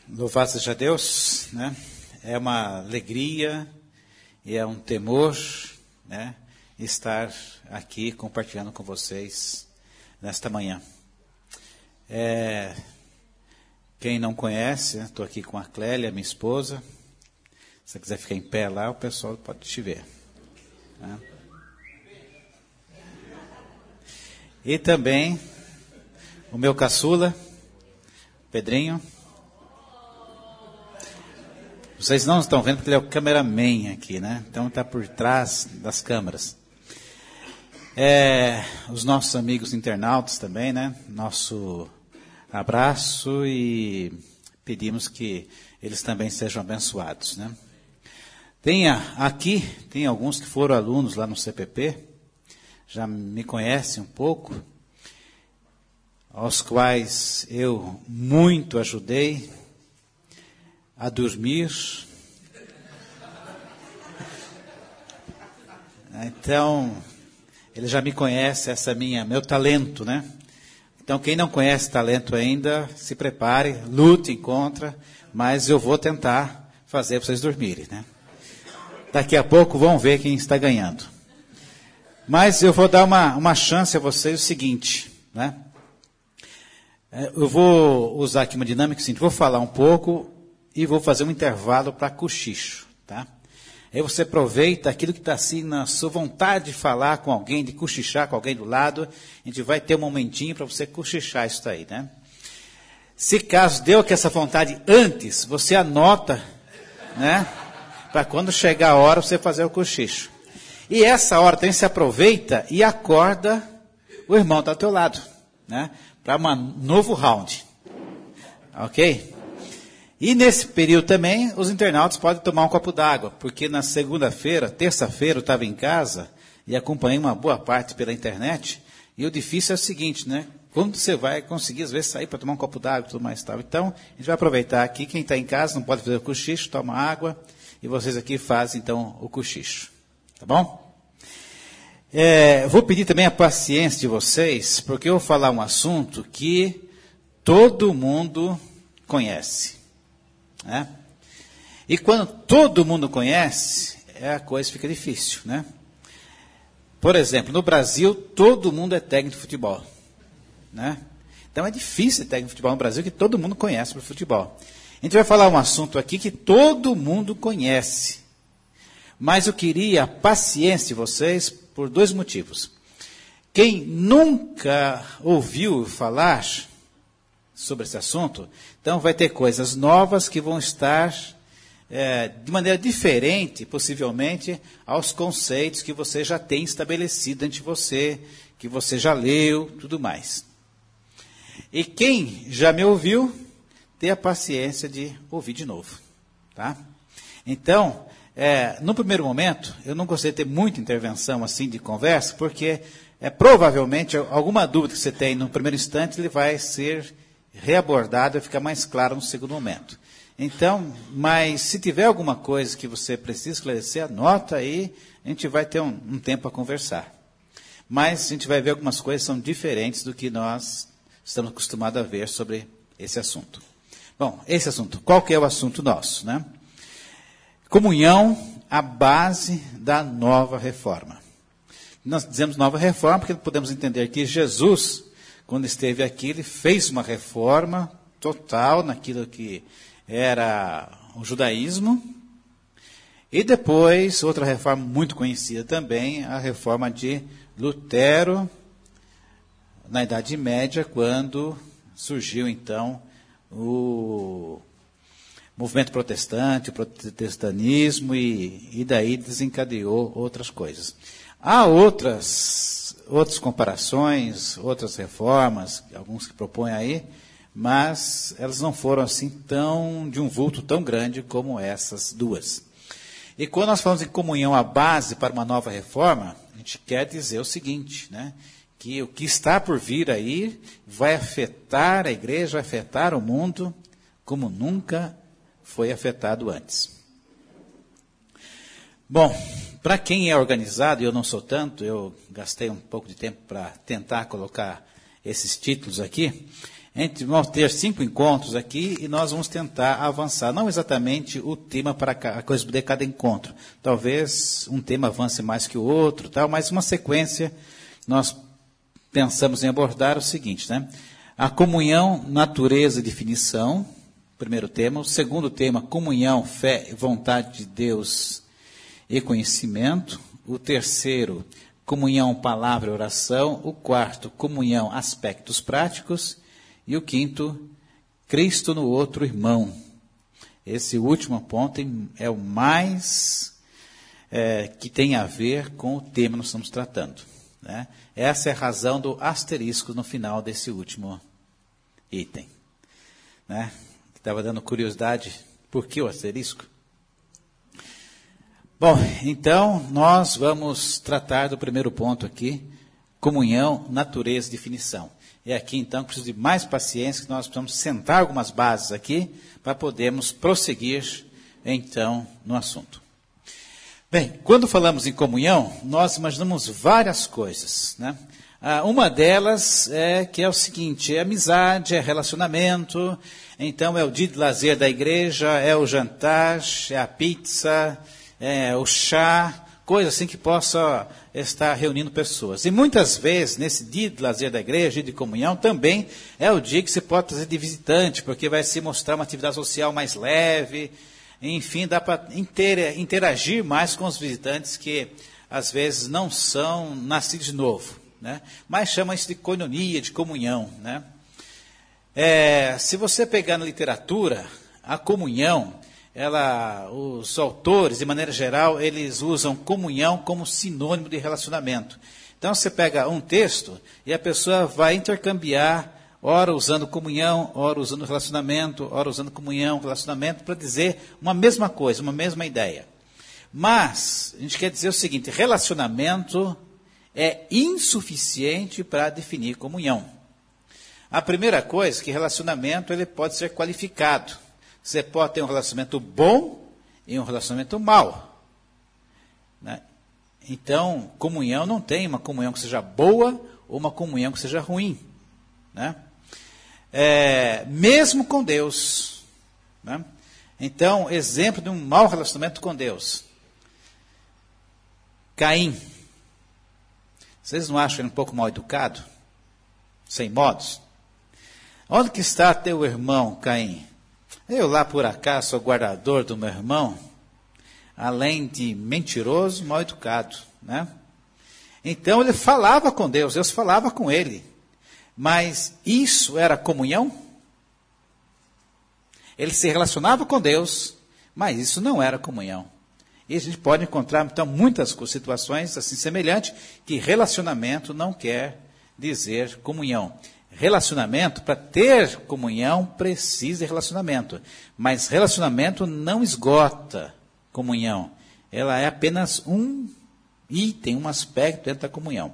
Louvado seja Deus, né? É uma alegria e é um temor, né, estar aqui compartilhando com vocês nesta manhã. Quem não conhece, estou aqui com a Clélia, minha esposa. Se você quiser ficar em pé lá, o pessoal pode te ver. Né? E também o meu caçula, Pedrinho. Vocês não estão vendo porque ele é o cameraman aqui, né? Então está por trás das câmeras. Os nossos amigos internautas também, né? Nosso abraço e pedimos que eles também sejam abençoados, né? Tem alguns que foram alunos lá no CPP, já me conhecem um pouco, aos quais eu muito ajudei a dormir. Então, ele já me conhece, meu talento, né? Então, quem não conhece talento ainda, se prepare, lute contra, mas eu vou tentar fazer para vocês dormirem, né? Daqui a pouco vão ver quem está ganhando. Mas eu vou dar uma chance a vocês, o seguinte, né? Eu vou usar aqui uma dinâmica seguinte, vou falar um pouco e vou fazer um intervalo para cochicho, tá? Aí você aproveita aquilo que está assim na sua vontade de falar com alguém, de cochichar com alguém do lado, a gente vai ter um momentinho para você cochichar isso aí, né? Se caso deu que essa vontade antes, você anota, né? Para quando chegar a hora você fazer o cochicho. E essa hora também se aproveita e acorda o irmão que está ao teu lado, né? Para um novo round, ok? E nesse período também, os internautas podem tomar um copo d'água, porque na terça-feira, eu estava em casa e acompanhei uma boa parte pela internet, e o difícil é o seguinte, né? Quando você vai conseguir, às vezes, sair para tomar um copo d'água e tudo mais tal. Então, a gente vai aproveitar aqui, quem está em casa não pode fazer o cochicho, toma água, e vocês aqui fazem, então, o cochicho. Tá bom? Vou pedir também a paciência de vocês, porque eu vou falar um assunto que todo mundo conhece. Né? E quando todo mundo conhece, a coisa fica difícil, né? Por exemplo, no Brasil, todo mundo é técnico de futebol, né? Então é difícil ser técnico de futebol no Brasil, que todo mundo conhece por futebol. A gente vai falar um assunto aqui que todo mundo conhece, mas eu queria a paciência de vocês por dois motivos. Quem nunca ouviu falar sobre esse assunto, então vai ter coisas novas que vão estar de maneira diferente, possivelmente, aos conceitos que você já tem estabelecido ante você, que você já leu, tudo mais. E quem já me ouviu, tenha a paciência de ouvir de novo. Tá? Então, no primeiro momento, eu não gostaria de ter muita intervenção assim de conversa, porque provavelmente alguma dúvida que você tem no primeiro instante, ele vai ser reabordado e ficar mais claro no segundo momento. Então, mas se tiver alguma coisa que você precisa esclarecer, anota aí, a gente vai ter um tempo a conversar. Mas a gente vai ver algumas coisas que são diferentes do que nós estamos acostumados a ver sobre esse assunto. Bom, esse assunto, qual que é o assunto nosso, né? Comunhão, a base da nova reforma. Nós dizemos nova reforma porque podemos entender que Jesus, quando esteve aqui, ele fez uma reforma total naquilo que era o judaísmo. E depois, outra reforma muito conhecida também, a reforma de Lutero, na Idade Média, quando surgiu, então, o movimento protestante, o protestantismo, e daí desencadeou outras coisas. Há outras comparações, outras reformas, alguns que propõem aí, mas elas não foram assim de um vulto tão grande como essas duas. E quando nós falamos em comunhão, a base para uma nova reforma, a gente quer dizer o seguinte, né? Que o que está por vir aí vai afetar a igreja, vai afetar o mundo como nunca foi afetado antes. Bom, para quem é organizado, e eu não sou tanto, eu gastei um pouco de tempo para tentar colocar esses títulos aqui. Vamos ter 5 encontros aqui e nós vamos tentar avançar. Não exatamente o tema para a coisa de cada encontro. Talvez um tema avance mais que o outro, tal, mas uma sequência nós pensamos em abordar o seguinte, né? A comunhão, natureza e definição, primeiro tema. O segundo tema, comunhão, fé, vontade de Deus e conhecimento. O terceiro, comunhão, palavra e oração. O quarto, comunhão, aspectos práticos. E o quinto, Cristo no outro irmão. Esse último ponto é o mais que tem a ver com o tema que nós estamos tratando, né? Essa é a razão do asterisco no final desse último item, né? Estava dando curiosidade, por que o asterisco? Bom, então nós vamos tratar do primeiro ponto aqui, comunhão, natureza e definição. É aqui, então, que preciso de mais paciência, que nós precisamos sentar algumas bases aqui, para podermos prosseguir, então, no assunto. Bem, quando falamos em comunhão, nós imaginamos várias coisas, né? Uma delas é o seguinte, é amizade, é relacionamento, então é o dia de lazer da igreja, é o jantar, é a pizza, é o chá, coisa assim que possa estar reunindo pessoas. E muitas vezes, nesse dia de lazer da igreja, dia de comunhão, também é o dia que se pode trazer de visitante, porque vai se mostrar uma atividade social mais leve, enfim, dá para interagir mais com os visitantes que, às vezes, não são nascidos de novo, né? Mas chama isso de koinonia, de comunhão, né? Se você pegar na literatura, a comunhão, os autores, de maneira geral, eles usam comunhão como sinônimo de relacionamento. Então, você pega um texto e a pessoa vai intercambiar, ora usando comunhão, ora usando relacionamento, ora usando comunhão, relacionamento, para dizer uma mesma coisa, uma mesma ideia. Mas, a gente quer dizer o seguinte, relacionamento é insuficiente para definir comunhão. A primeira coisa é que relacionamento ele pode ser qualificado. Você pode ter um relacionamento bom e um relacionamento mau, né? Então, comunhão não tem uma comunhão que seja boa ou uma comunhão que seja ruim, né? Mesmo com Deus, né? Então, exemplo de um mau relacionamento com Deus. Caim. Vocês não acham ele um pouco mal educado? Sem modos? Onde que está teu irmão, Caim? Eu lá por acaso sou guardador do meu irmão, além de mentiroso, mal educado, né? Então ele falava com Deus, Deus falava com ele, mas isso era comunhão? Ele se relacionava com Deus, mas isso não era comunhão. E a gente pode encontrar, então, muitas situações assim semelhantes, que relacionamento não quer dizer comunhão. Relacionamento, para ter comunhão, precisa de relacionamento. Mas relacionamento não esgota comunhão. Ela é apenas um item, um aspecto dentro da comunhão.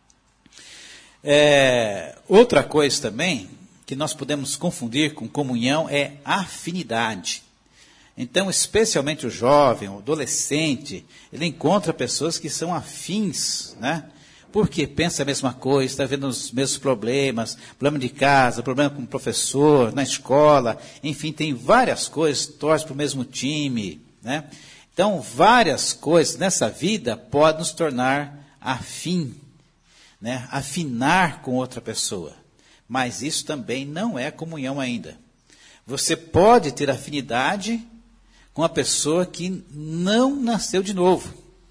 Outra coisa também, que nós podemos confundir com comunhão, é afinidade. Então, especialmente o jovem, o adolescente, ele encontra pessoas que são afins, né? Porque pensa a mesma coisa, está vendo os mesmos problemas, problema de casa, problema com o professor, na escola, enfim, tem várias coisas, torce para o mesmo time, né? Então, várias coisas nessa vida podem nos tornar afim, né? Afinar com outra pessoa. Mas isso também não é comunhão ainda. Você pode ter afinidade com uma pessoa que não nasceu de novo,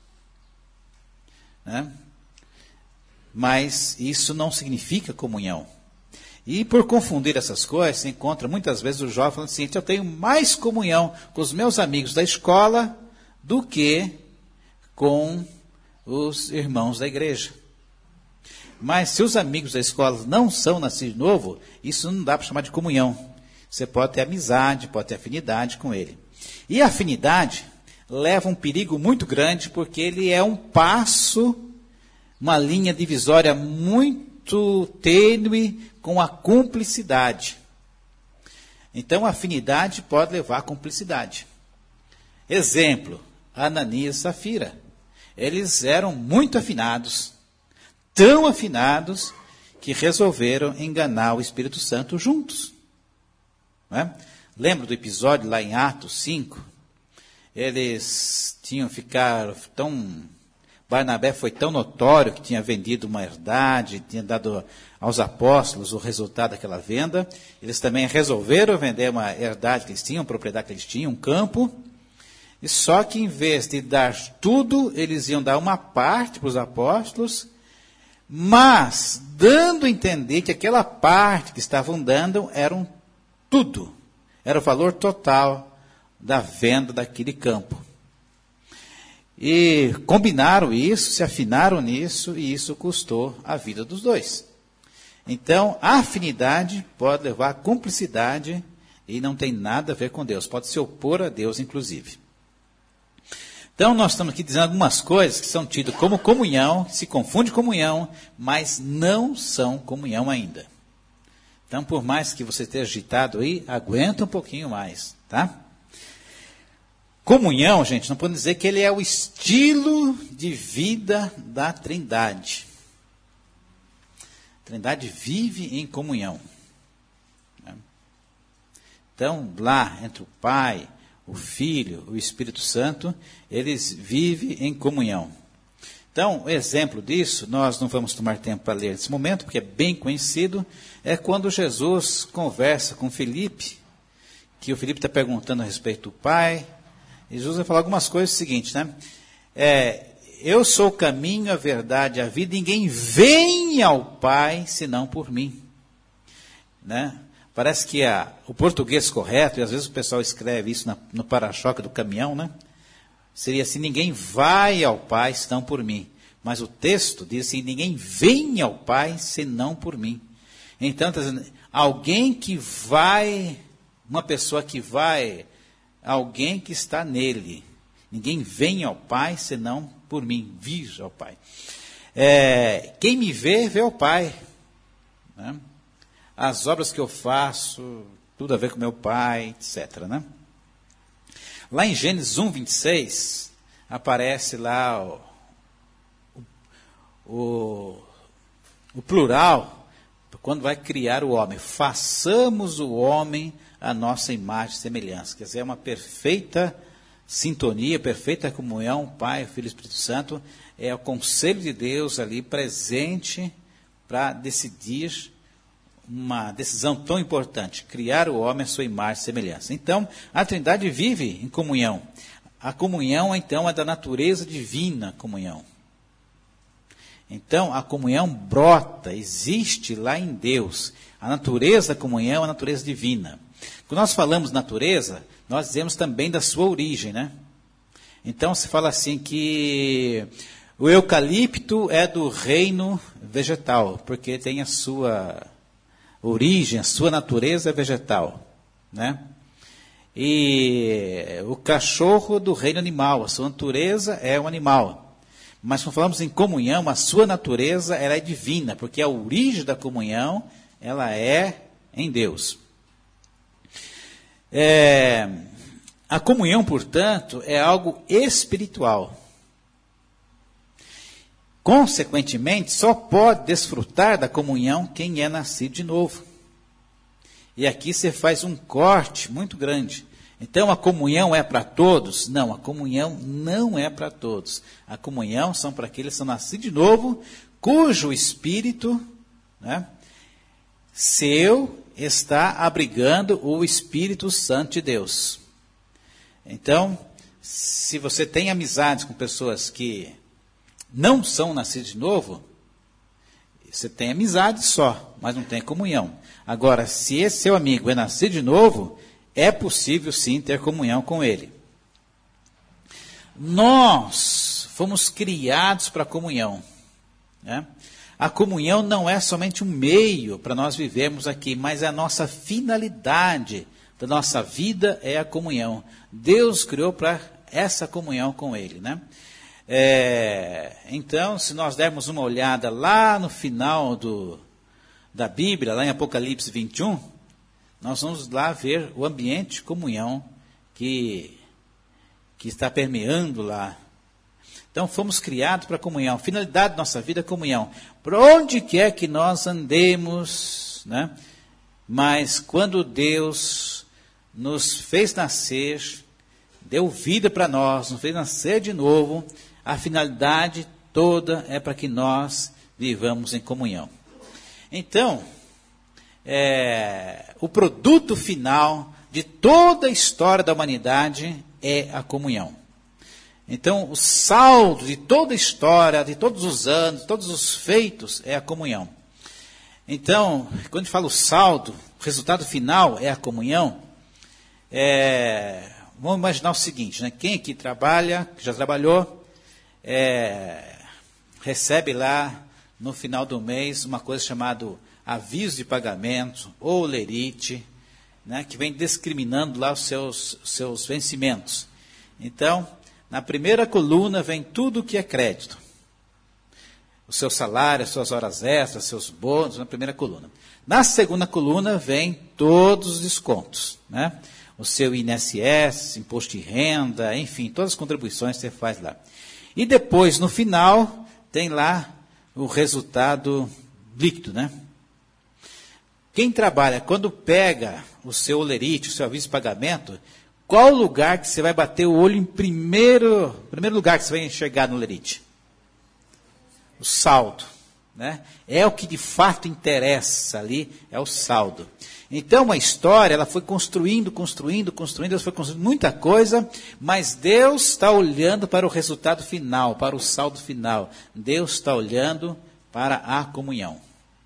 né? Mas isso não significa comunhão. E por confundir essas coisas, se encontra muitas vezes o jovem falando assim, eu tenho mais comunhão com os meus amigos da escola do que com os irmãos da igreja. Mas se os amigos da escola não são nascidos de novo, isso não dá para chamar de comunhão. Você pode ter amizade, pode ter afinidade com ele. E a afinidade leva um perigo muito grande, porque ele é um passo, uma linha divisória muito tênue com a cumplicidade. Então, a afinidade pode levar à cumplicidade. Exemplo, Ananias e Safira. Eles eram muito afinados, tão afinados, que resolveram enganar o Espírito Santo juntos. Né? Lembra do episódio lá em Atos 5? Eles tinham ficado tão... Barnabé foi tão notório que tinha vendido uma herdade, tinha dado aos apóstolos o resultado daquela venda. Eles também resolveram vender uma herdade que eles tinham, uma propriedade que eles tinham, um campo. E só que em vez de dar tudo, eles iam dar uma parte para os apóstolos, mas dando a entender que aquela parte que estavam dando era tudo. Era o valor total da venda daquele campo. E combinaram isso, se afinaram nisso, e isso custou a vida dos dois. Então, a afinidade pode levar à cumplicidade e não tem nada a ver com Deus. Pode se opor a Deus, inclusive. Então, nós estamos aqui dizendo algumas coisas que são tidas como comunhão, se confunde comunhão, mas não são comunhão ainda. Então, por mais que você esteja agitado aí, aguenta um pouquinho mais, tá? Comunhão, gente, não podemos dizer que ele é o estilo de vida da Trindade. A Trindade vive em comunhão. Então, lá entre o Pai, o Filho, o Espírito Santo, eles vivem em comunhão. Então, o exemplo disso, nós não vamos tomar tempo para ler nesse momento, porque é bem conhecido, é quando Jesus conversa com Filipe, que o Filipe está perguntando a respeito do Pai. E Jesus vai falar algumas coisas seguintes, né? Eu sou o caminho, a verdade, a vida, ninguém vem ao Pai senão por mim. Né? Parece que o português correto, e às vezes o pessoal escreve isso no para-choque do caminhão, né? Seria assim, ninguém vai ao Pai senão por mim. Mas o texto diz assim, ninguém vem ao Pai senão por mim. Então, está dizendo, alguém que vai, uma pessoa que vai... Alguém que está nele. Ninguém vem ao Pai, senão por mim. Vir ao Pai. Quem me vê, vê o Pai. Né? As obras que eu faço, tudo a ver com meu Pai, etc. Né? Lá em Gênesis 1, 26, aparece lá o plural, quando vai criar o homem. Façamos o homem a nossa imagem e semelhança. Quer dizer, é uma perfeita sintonia, perfeita comunhão, Pai, Filho e Espírito Santo, é o conselho de Deus ali presente para decidir uma decisão tão importante, criar o homem à sua imagem e semelhança. Então, a Trindade vive em comunhão. A comunhão, então, é da natureza divina, comunhão. Então, a comunhão brota, existe lá em Deus. A natureza da comunhão é a natureza divina. Quando nós falamos natureza, nós dizemos também da sua origem, né? Então, se fala assim que o eucalipto é do reino vegetal, porque tem a sua origem, a sua natureza vegetal, né? E o cachorro do reino animal, a sua natureza é um animal. Mas quando falamos em comunhão, a sua natureza ela é divina, porque a origem da comunhão ela é em Deus. A comunhão, portanto, é algo espiritual. Consequentemente, só pode desfrutar da comunhão quem é nascido de novo. E aqui você faz um corte muito grande. Então, a comunhão é para todos? Não, a comunhão não é para todos. A comunhão são para aqueles que são nascidos de novo, cujo espírito, né, seu está abrigando o Espírito Santo de Deus. Então, se você tem amizades com pessoas que não são nascidas de novo, você tem amizade só, mas não tem comunhão. Agora, se esse seu amigo é nascido de novo, é possível sim ter comunhão com ele. Nós fomos criados para a comunhão, né? A comunhão não é somente um meio para nós vivermos aqui, mas a nossa finalidade da nossa vida é a comunhão. Deus criou para essa comunhão com Ele, né? Então, se nós dermos uma olhada lá no final da Bíblia, lá em Apocalipse 21, nós vamos lá ver o ambiente de comunhão que está permeando lá. Então, fomos criados para comunhão. A finalidade da nossa vida é comunhão. Por onde quer que nós andemos, né? Mas quando Deus nos fez nascer, deu vida para nós, nos fez nascer de novo, a finalidade toda é para que nós vivamos em comunhão. Então, o produto final de toda a história da humanidade é a comunhão. Então, o saldo de toda a história, de todos os anos, de todos os feitos, é a comunhão. Então, quando a gente fala o saldo, o resultado final é a comunhão, vamos imaginar o seguinte, né? Quem aqui trabalha, que já trabalhou, recebe lá no final do mês uma coisa chamada aviso de pagamento ou lerite, né? Que vem discriminando lá os seus vencimentos. Então, na primeira coluna vem tudo o que é crédito. O seu salário, as suas horas extras, seus bônus, na primeira coluna. Na segunda coluna vem todos os descontos, né? O seu INSS, imposto de renda, enfim, todas as contribuições que você faz lá. E depois, no final, tem lá o resultado líquido, né? Quem trabalha, quando pega o seu lerite, o seu aviso de pagamento, qual lugar que você vai bater o olho em primeiro lugar que você vai enxergar no lerite? O saldo, né? É o que de fato interessa ali, é o saldo. Então a história, ela foi construindo, Deus foi construindo muita coisa, mas Deus está olhando para o resultado final, para o saldo final. Deus está olhando para a comunhão.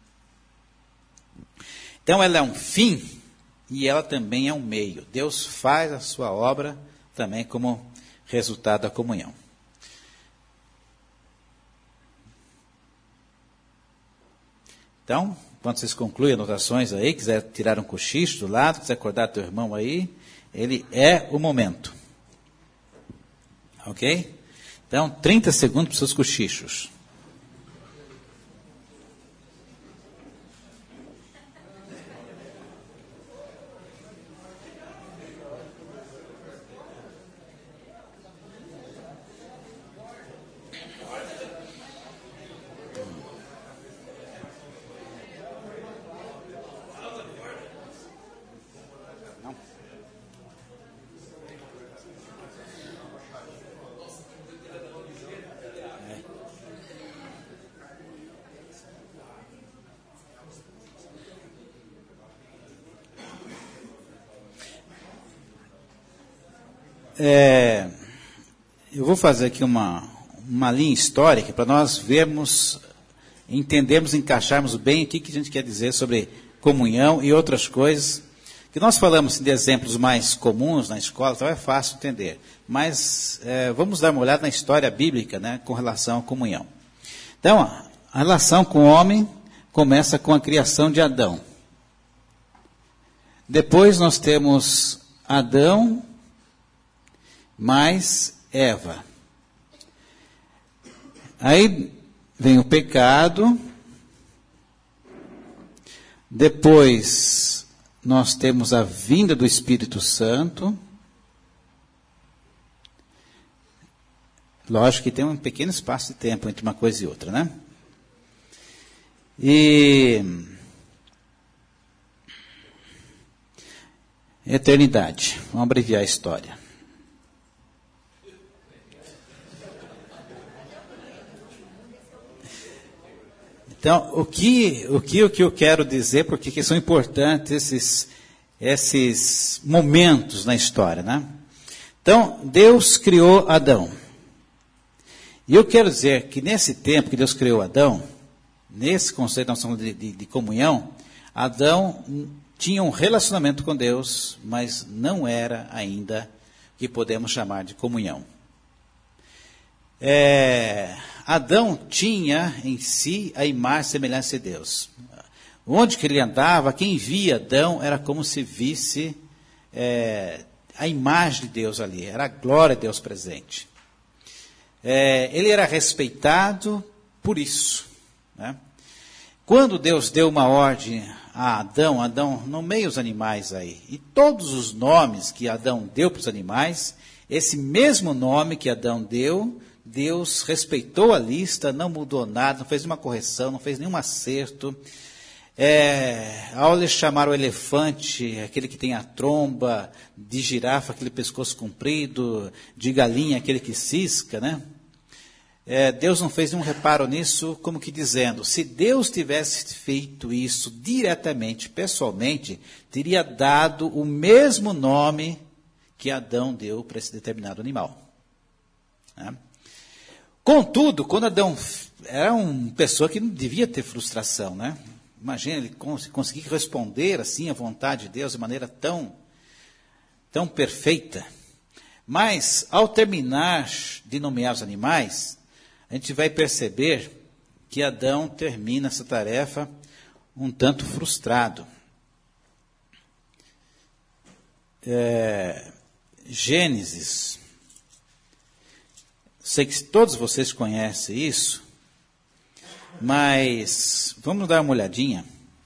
Então ela é um fim e ela também é um meio. Deus faz a sua obra também como resultado da comunhão. Então, quando vocês concluem anotações aí, quiser tirar um cochicho do lado, quiser acordar teu irmão aí, ele é o momento. Ok? Então, 30 segundos para os seus cochichos. Eu vou fazer aqui uma linha histórica para nós vermos, entendermos, encaixarmos bem o que a gente quer dizer sobre comunhão e outras coisas. Que nós falamos de exemplos mais comuns na escola, então é fácil entender. Mas vamos dar uma olhada na história bíblica, né, com relação à comunhão. Então, a relação com o homem começa com a criação de Adão. Depois nós temos Adão mais Eva. Aí vem o pecado. Depois nós temos a vinda do Espírito Santo. Lógico que tem um pequeno espaço de tempo entre uma coisa e outra, né? E eternidade. Vamos abreviar a história. Então, o que eu quero dizer, porque que são importantes esses momentos na história, né? Então, Deus criou Adão. E eu quero dizer que nesse tempo que Deus criou Adão, nesse conceito nós estamos de comunhão, Adão tinha um relacionamento com Deus, mas não era ainda o que podemos chamar de comunhão. Adão tinha em si a imagem e semelhança de Deus. Onde que ele andava, quem via Adão era como se visse a imagem de Deus ali, era a glória de Deus presente. Ele era respeitado por isso, né? Quando Deus deu uma ordem a Adão nomeia os animais aí, e todos os nomes que Adão deu para os animais, esse mesmo nome que Adão deu, Deus respeitou a lista, não mudou nada, não fez nenhuma correção, não fez nenhum acerto. Ao lhe chamar o elefante, aquele que tem a tromba, de girafa, aquele pescoço comprido, de galinha, aquele que cisca, né? Deus não fez nenhum reparo nisso, como que dizendo, se Deus tivesse feito isso diretamente, pessoalmente, teria dado o mesmo nome que Adão deu para esse determinado animal. Né? Contudo, quando Adão era uma pessoa que não devia ter frustração, né? Imagina ele conseguir responder assim à vontade de Deus de maneira tão perfeita. Mas, ao terminar de nomear os animais, a gente vai perceber que Adão termina essa tarefa um tanto frustrado. Gênesis. Sei que todos vocês conhecem isso, mas vamos dar uma olhadinha.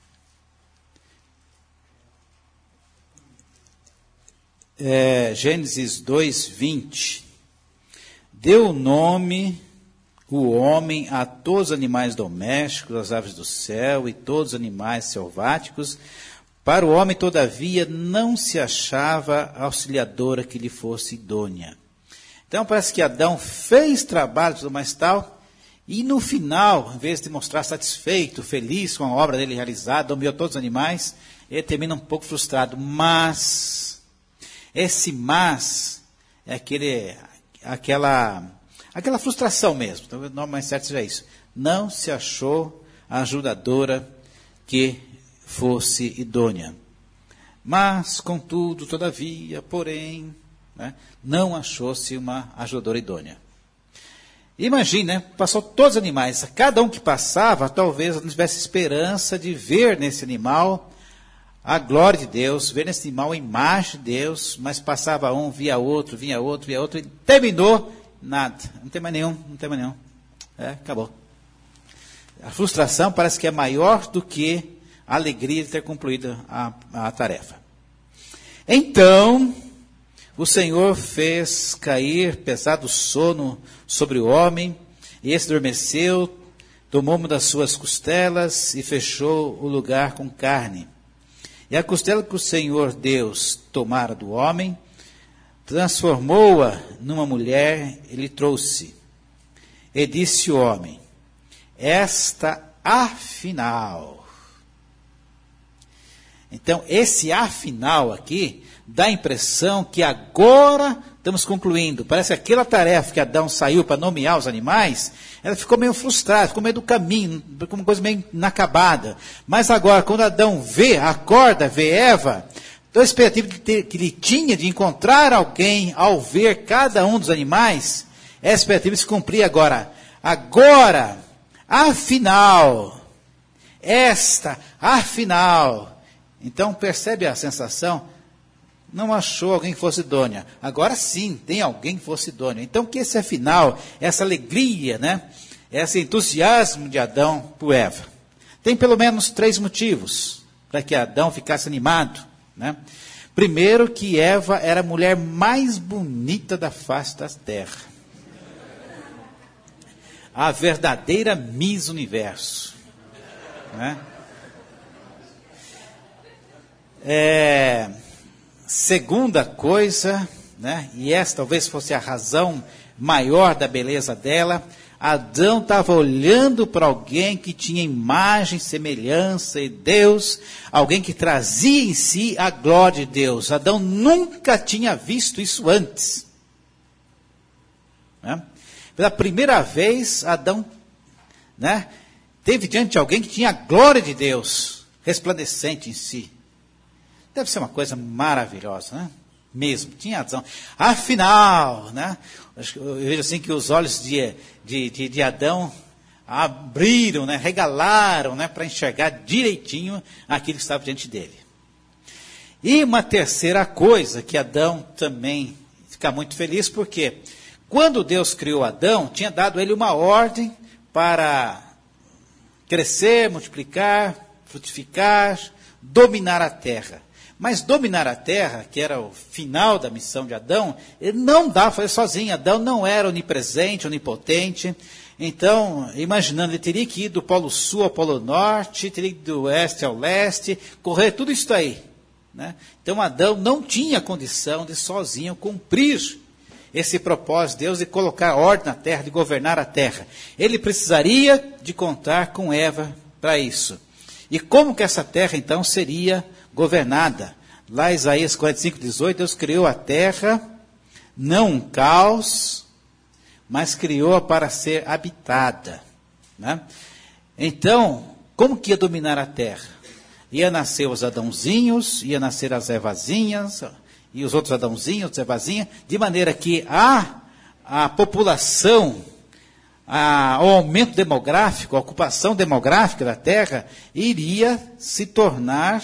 Gênesis 2:20. Deu nome o homem a todos os animais domésticos, as aves do céu e todos os animais selváticos. Para o homem, todavia, não se achava auxiliadora que lhe fosse idônea. Então, parece que Adão fez trabalho e tudo mais tal, e no final, em vez de mostrar satisfeito, feliz com a obra dele realizada, nomeou todos os animais, ele termina um pouco frustrado. Mas, esse mas, é aquela frustração mesmo, talvez o nome mais certo seja isso. Não se achou a ajudadora que fosse idônea. Mas, contudo, todavia, porém, né, não achou-se uma ajudadora idônea. Imagine, né, passou todos os animais, cada um que passava, talvez não tivesse esperança de ver nesse animal a glória de Deus, ver nesse animal a imagem de Deus, mas passava um, via outro, e terminou. Nada, não tem mais nenhum. Acabou. A frustração parece que é maior do que a alegria de ter concluído a tarefa. Então, o Senhor fez cair pesado sono sobre o homem, e esse adormeceu, tomou uma das suas costelas e fechou o lugar com carne. E a costela que o Senhor Deus tomara do homem, transformou-a numa mulher e lhe trouxe. E disse o homem, esta afinal. Então, esse afinal aqui, dá a impressão que agora estamos concluindo. Parece que aquela tarefa que Adão saiu para nomear os animais, ela ficou meio frustrada, ficou meio do caminho, ficou uma coisa meio inacabada. Mas agora, quando Adão acorda, vê Eva, então, a expectativa que ele tinha de encontrar alguém ao ver cada um dos animais, é a expectativa de se cumprir agora. Agora, afinal, afinal. Então, percebe a sensação? Não achou alguém que fosse idônea. Agora sim, tem alguém que fosse idônea. Então, que esse afinal, essa alegria, né? Esse entusiasmo de Adão por Eva. Tem pelo menos 3 motivos para que Adão ficasse animado. Né? Primeiro, que Eva era a mulher mais bonita da face da terra. A verdadeira Miss Universo. Né? Segunda coisa, né? E essa talvez fosse a razão maior da beleza dela, Adão estava olhando para alguém que tinha imagem, semelhança de Deus, alguém que trazia em si a glória de Deus. Adão nunca tinha visto isso antes. Né? Pela primeira vez, Adão, né, teve diante de alguém que tinha a glória de Deus resplandecente em si. Deve ser uma coisa maravilhosa, né? Mesmo, tinha razão. Afinal, né, eu vejo assim que os olhos de Adão abriram, né, regalaram, né, para enxergar direitinho aquilo que estava diante dele. E uma terceira coisa que Adão também fica muito feliz, porque quando Deus criou Adão, tinha dado a ele uma ordem para crescer, multiplicar, frutificar, dominar a terra. Mas dominar a terra, que era o final da missão de Adão, ele não dá para fazer sozinho. Adão não era onipresente, onipotente. Então, imaginando, ele teria que ir do Polo Sul ao Polo Norte, teria que ir do oeste ao leste, correr tudo isso aí. Né? Então, Adão não tinha condição de sozinho cumprir esse propósito de Deus de colocar ordem na terra, de governar a terra. Ele precisaria de contar com Eva para isso. E como que essa terra, então, seria governada? Lá em Isaías 45:18, Deus criou a terra, não um caos, mas criou-a para ser habitada. Né? Então, como que ia dominar a terra? Ia nascer os Adãozinhos, ia nascer as Evazinhas, e os outros Adãozinhos, Evazinhas, de maneira que a população, o aumento demográfico, a ocupação demográfica da terra, iria se tornar,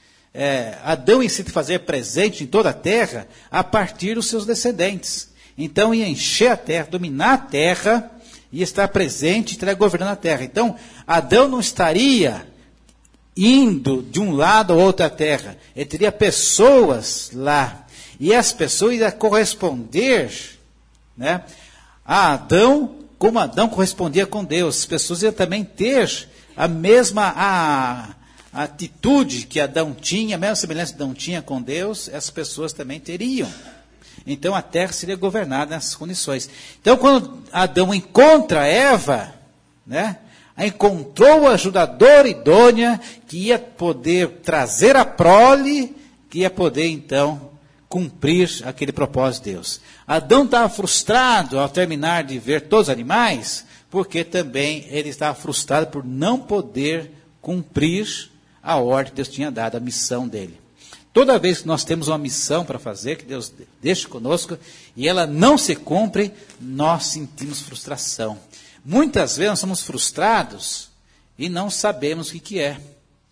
Adão em se fazer presente em toda a terra, a partir dos seus descendentes. Então ia encher a terra, dominar a terra, ia estar presente e estaria governando a terra. Então, Adão não estaria indo de um lado ao outro da terra. Ele teria pessoas lá. E as pessoas iriam corresponder, né, a Adão, como Adão correspondia com Deus. As pessoas iam também ter a mesma a atitude que Adão tinha, a mesma semelhança que Adão tinha com Deus, as pessoas também teriam. Então a terra seria governada nessas condições. Então quando Adão encontra Eva, né, encontrou a ajudadora idônea que ia poder trazer a prole, que ia poder então cumprir aquele propósito de Deus. Adão estava frustrado ao terminar de ver todos os animais, porque também ele estava frustrado por não poder cumprir a ordem que Deus tinha dado, a missão dele. Toda vez que nós temos uma missão para fazer, que Deus deixa conosco, e ela não se cumpre, nós sentimos frustração. Muitas vezes nós somos frustrados e não sabemos o que é.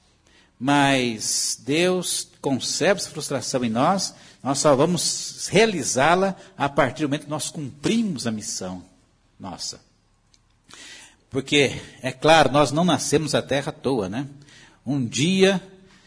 Mas Deus concebe essa frustração em nós, nós só vamos realizá-la a partir do momento que nós cumprimos a missão nossa. Porque, é claro, nós não nascemos na terra à toa, né? Um dia,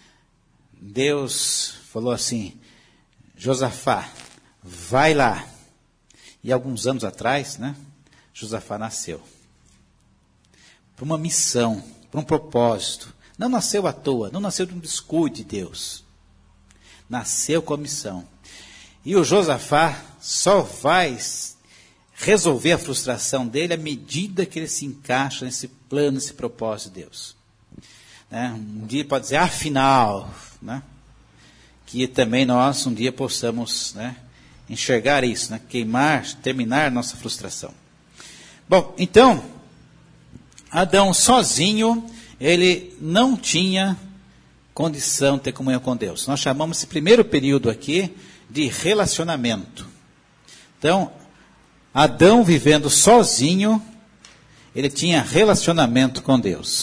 Deus falou assim, Josafá, vai lá. E alguns anos atrás, né, Josafá nasceu. Para uma missão, para um propósito. Não nasceu à toa, não nasceu de um descuido de Deus. Nasceu com a missão. E o Josafá só vai resolver a frustração dele à medida que ele se encaixa nesse plano, nesse propósito de Deus. Né? Um dia pode dizer, afinal, né? Que também nós um dia possamos, né, enxergar isso, né? Terminar nossa frustração. Bom, então, Adão sozinho, ele não tinha condição de ter comunhão com Deus. Nós chamamos esse primeiro período aqui de relacionamento. Então, Adão vivendo sozinho, ele tinha relacionamento com Deus.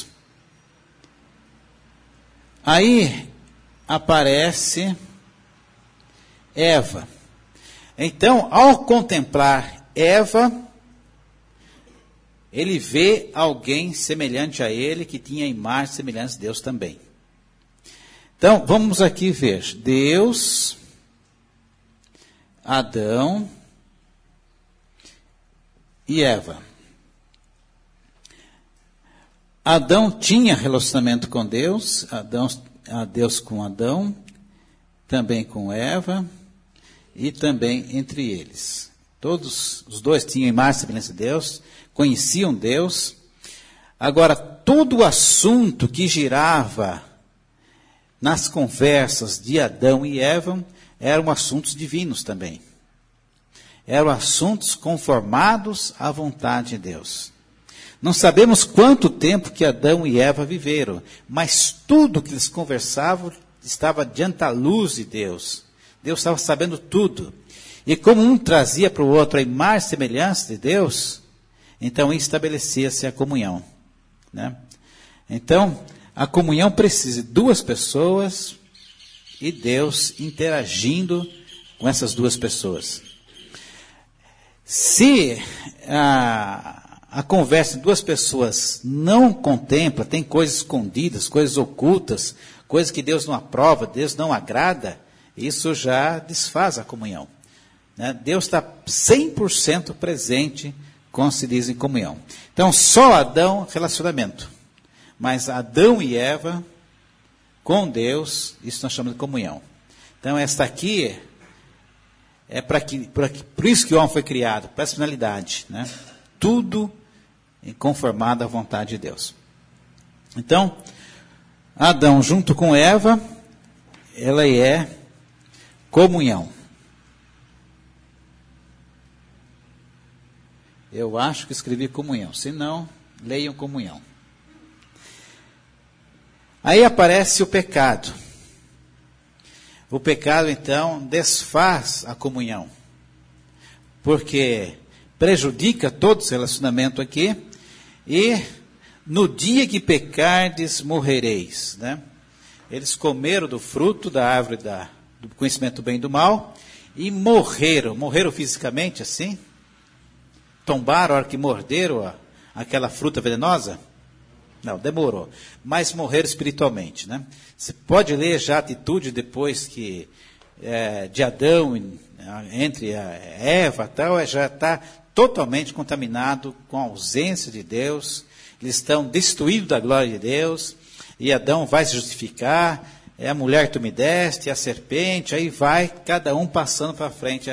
Aí aparece Eva. Então, ao contemplar Eva, ele vê alguém semelhante a ele, que tinha a imagem semelhante a Deus também. Então, vamos aqui ver. Deus, Adão e Eva. Adão tinha relacionamento com Deus, Deus com Adão, também com Eva, e também entre eles. Todos os dois tinham imagem e semelhança de Deus, conheciam Deus. Agora, todo o assunto que girava nas conversas de Adão e Eva eram assuntos divinos também. Eram assuntos conformados à vontade de Deus. Não sabemos quanto tempo que Adão e Eva viveram, mas tudo que eles conversavam estava diante da luz de Deus. Deus estava sabendo tudo. E como um trazia para o outro a imagem e semelhança de Deus, então estabelecia-se a comunhão. Né? Então, a comunhão precisa de duas pessoas e Deus interagindo com essas duas pessoas. Se a conversa de duas pessoas não contempla, tem coisas escondidas, coisas ocultas, coisa que Deus não aprova, Deus não agrada, isso já desfaz a comunhão. Né? Deus está 100% presente quando se diz em comunhão. Então, só Adão, relacionamento. Mas Adão e Eva, com Deus, isso nós chamamos de comunhão. Então, esta aqui é por isso que o homem foi criado, para essa finalidade. Né? Tudo conformado à vontade de Deus. Então, Adão junto com Eva, ela é comunhão. Eu acho que escrevi comunhão, se não, leiam comunhão. Aí aparece o pecado. O pecado, então, desfaz a comunhão, porque prejudica todo esse relacionamento aqui, e no dia que pecardes, morrereis. Né? Eles comeram do fruto da árvore do conhecimento do bem e do mal, e morreram fisicamente assim, tombaram a hora que morderam aquela fruta venenosa? Não, demorou. Mas morreram espiritualmente. Né? Você pode ler já a atitude depois de Adão, entre a Eva, tal, já está totalmente contaminado com a ausência de Deus. Eles estão destituídos da glória de Deus. E Adão vai se justificar. É a mulher que tu me deste, a serpente. Aí vai cada um passando para frente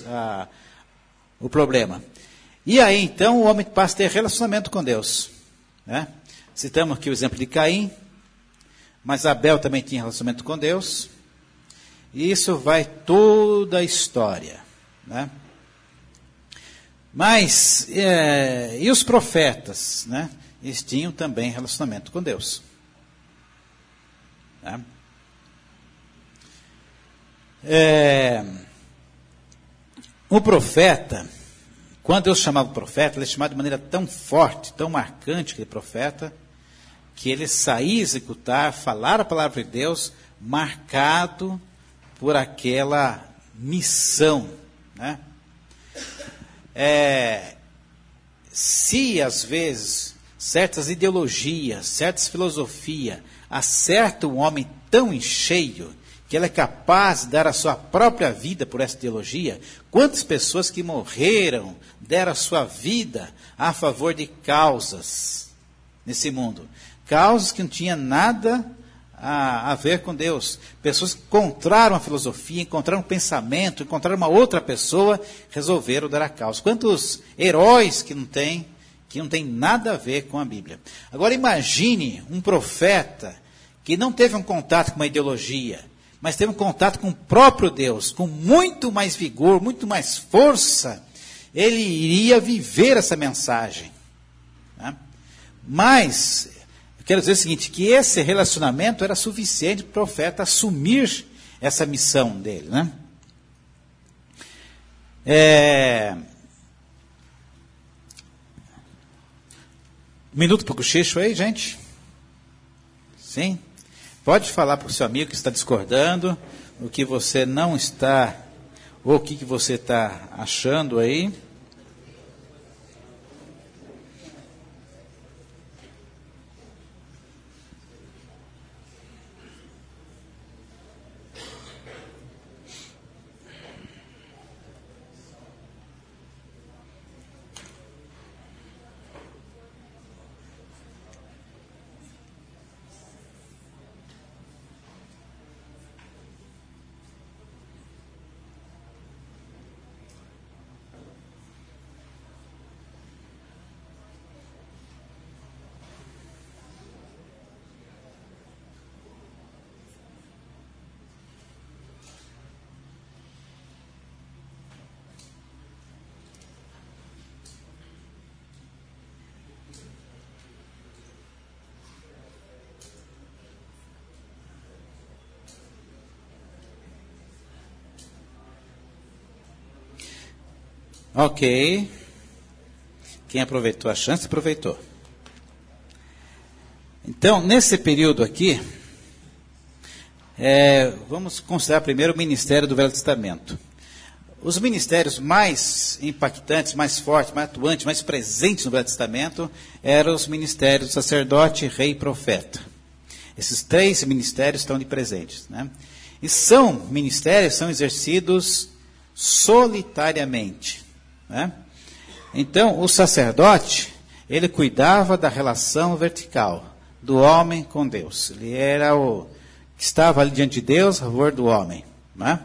o problema. E aí, então, o homem passa a ter relacionamento com Deus. Né? Citamos aqui o exemplo de Caim, mas Abel também tinha relacionamento com Deus. E isso vai toda a história. Né? Mas, e os profetas? Né? Eles tinham também relacionamento com Deus. Né? O profeta... Quando Deus chamava o profeta, ele chamava de maneira tão forte, tão marcante aquele profeta, que ele saía executar, falar a palavra de Deus, marcado por aquela missão. Né? Se às vezes certas ideologias, certas filosofias acertam um homem tão em cheio, que ele é capaz de dar a sua própria vida por essa ideologia, quantas pessoas que morreram deram a sua vida a favor de causas nesse mundo? Causas que não tinham nada a ver com Deus. Pessoas que encontraram a filosofia, encontraram um pensamento, encontraram uma outra pessoa, resolveram dar a causa. Quantos heróis que não tem nada a ver com a Bíblia. Agora imagine um profeta que não teve um contato com uma ideologia, mas teve um contato com o próprio Deus, com muito mais vigor, muito mais força, ele iria viver essa mensagem. Né? Mas, eu quero dizer o seguinte, que esse relacionamento era suficiente para o profeta assumir essa missão dele. Né? Um minuto para o cochicho aí, gente? Sim? Pode falar para o seu amigo que está discordando, o que você não está, ou o que você está achando aí. Ok. Quem aproveitou a chance, aproveitou. Então, nesse período aqui, vamos considerar primeiro o ministério do Velho Testamento. Os ministérios mais impactantes, mais fortes, mais atuantes, mais presentes no Velho Testamento eram os ministérios do sacerdote, rei e profeta. Esses 3 ministérios estão ali presentes, né? E são exercidos solitariamente, né? Então, o sacerdote, ele cuidava da relação vertical do homem com Deus. Ele era o que estava ali diante de Deus a favor do homem, né?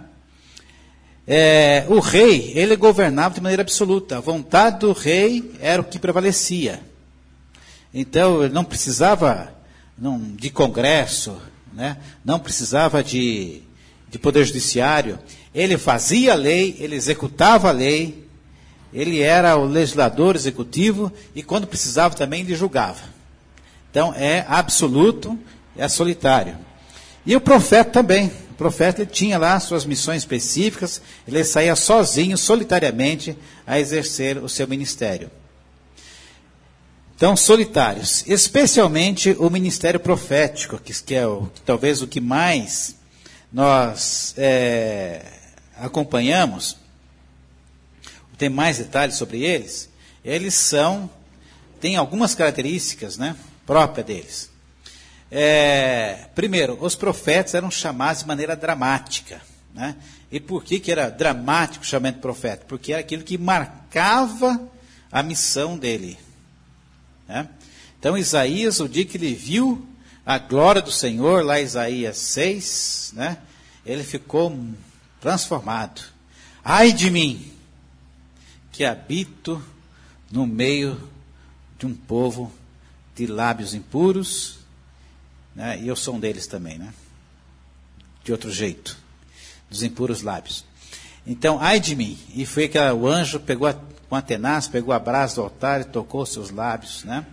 O rei, ele governava de maneira absoluta. A vontade do rei era o que prevalecia. Então, ele não precisava de congresso, né? Não precisava de poder judiciário. Ele fazia a lei, ele executava a lei, ele era o legislador executivo e quando precisava também ele julgava. Então é absoluto, é solitário. E o profeta também. O profeta ele tinha lá suas missões específicas, ele saía sozinho, solitariamente, a exercer o seu ministério. Então, solitários, especialmente o ministério profético, que é talvez o que mais nós acompanhamos, tem mais detalhes sobre eles. Eles têm algumas características, né, próprias deles. Primeiro, os profetas eram chamados de maneira dramática, né? E por que era dramático o chamamento de profeta? Porque era aquilo que marcava a missão dele, né? Então, Isaías, o dia que ele viu a glória do Senhor, lá em Isaías 6, né, ele ficou transformado. Ai de mim, que habito no meio de um povo de lábios impuros, né, e eu sou um deles também, né? De outro jeito, dos impuros lábios. Então, ai de mim. E foi que o anjo pegou com a tenaz, pegou a brasa do altar e tocou seus lábios, né?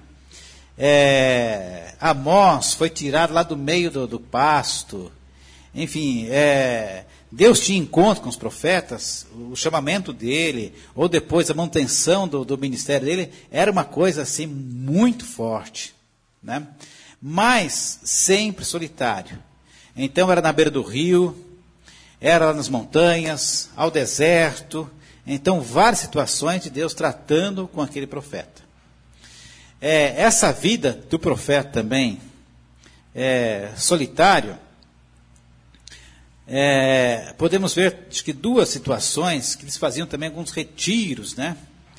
Amós foi tirado lá do meio do pasto. Enfim, Deus tinha encontro com os profetas, o chamamento dele, ou depois a manutenção do ministério dele, era uma coisa assim muito forte, né? Mas sempre solitário. Então era na beira do rio, era lá nas montanhas, ao deserto. Então várias situações de Deus tratando com aquele profeta. Essa vida do profeta também, solitário, podemos ver, acho que 2 situações, que eles faziam também alguns retiros, né?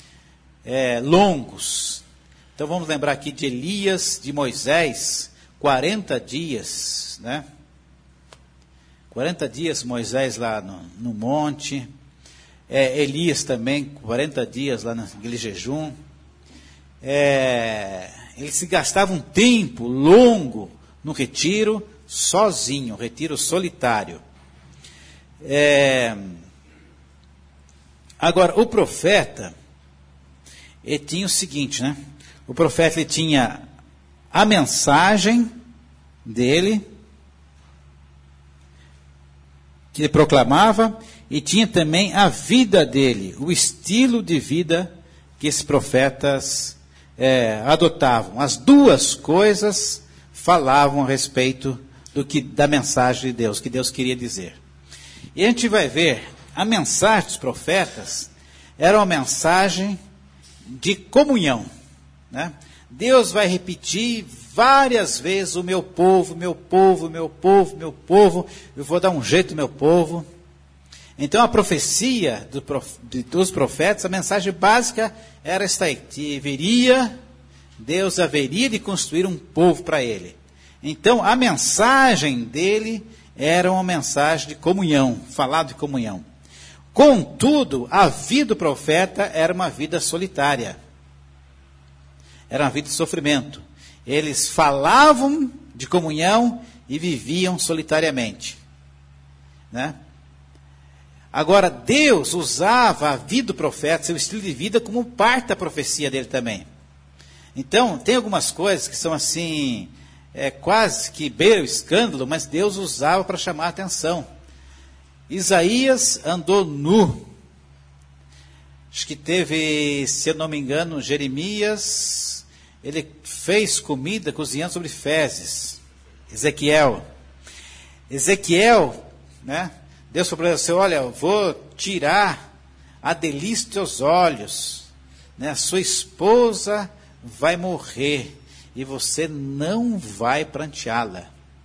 Longos. Então vamos lembrar aqui de Elias, de Moisés, 40 dias, né? 40 dias Moisés lá no monte, Elias também, 40 dias lá naquele jejum. Ele se gastava um tempo longo no retiro, sozinho, retiro solitário. Agora, o profeta, ele tinha o seguinte, né? O profeta, ele tinha a mensagem dele, que ele proclamava, e tinha também a vida dele, o estilo de vida que esses profetas adotavam. As 2 coisas falavam a respeito da mensagem de Deus, que Deus queria dizer. E a gente vai ver, a mensagem dos profetas era uma mensagem de comunhão, né? Deus vai repetir várias vezes: o meu povo, meu povo, meu povo, meu povo, eu vou dar um jeito no meu povo. Então a profecia dos profetas, a mensagem básica era esta aí: Deus haveria de construir um povo para ele. Então a mensagem dele era uma mensagem de comunhão, falado de comunhão. Contudo, a vida do profeta era uma vida solitária. Era uma vida de sofrimento. Eles falavam de comunhão e viviam solitariamente, né? Agora, Deus usava a vida do profeta, seu estilo de vida, como parte da profecia dele também. Então, tem algumas coisas que são assim, quase que beira o escândalo, mas Deus usava para chamar a atenção. Isaías andou nu. Acho que teve, se eu não me engano, Jeremias, ele fez comida cozinhando sobre fezes. Ezequiel, né? Deus falou para você: olha, eu vou tirar a delícia dos teus olhos, né? Sua esposa vai morrer e você não vai pranteá-la.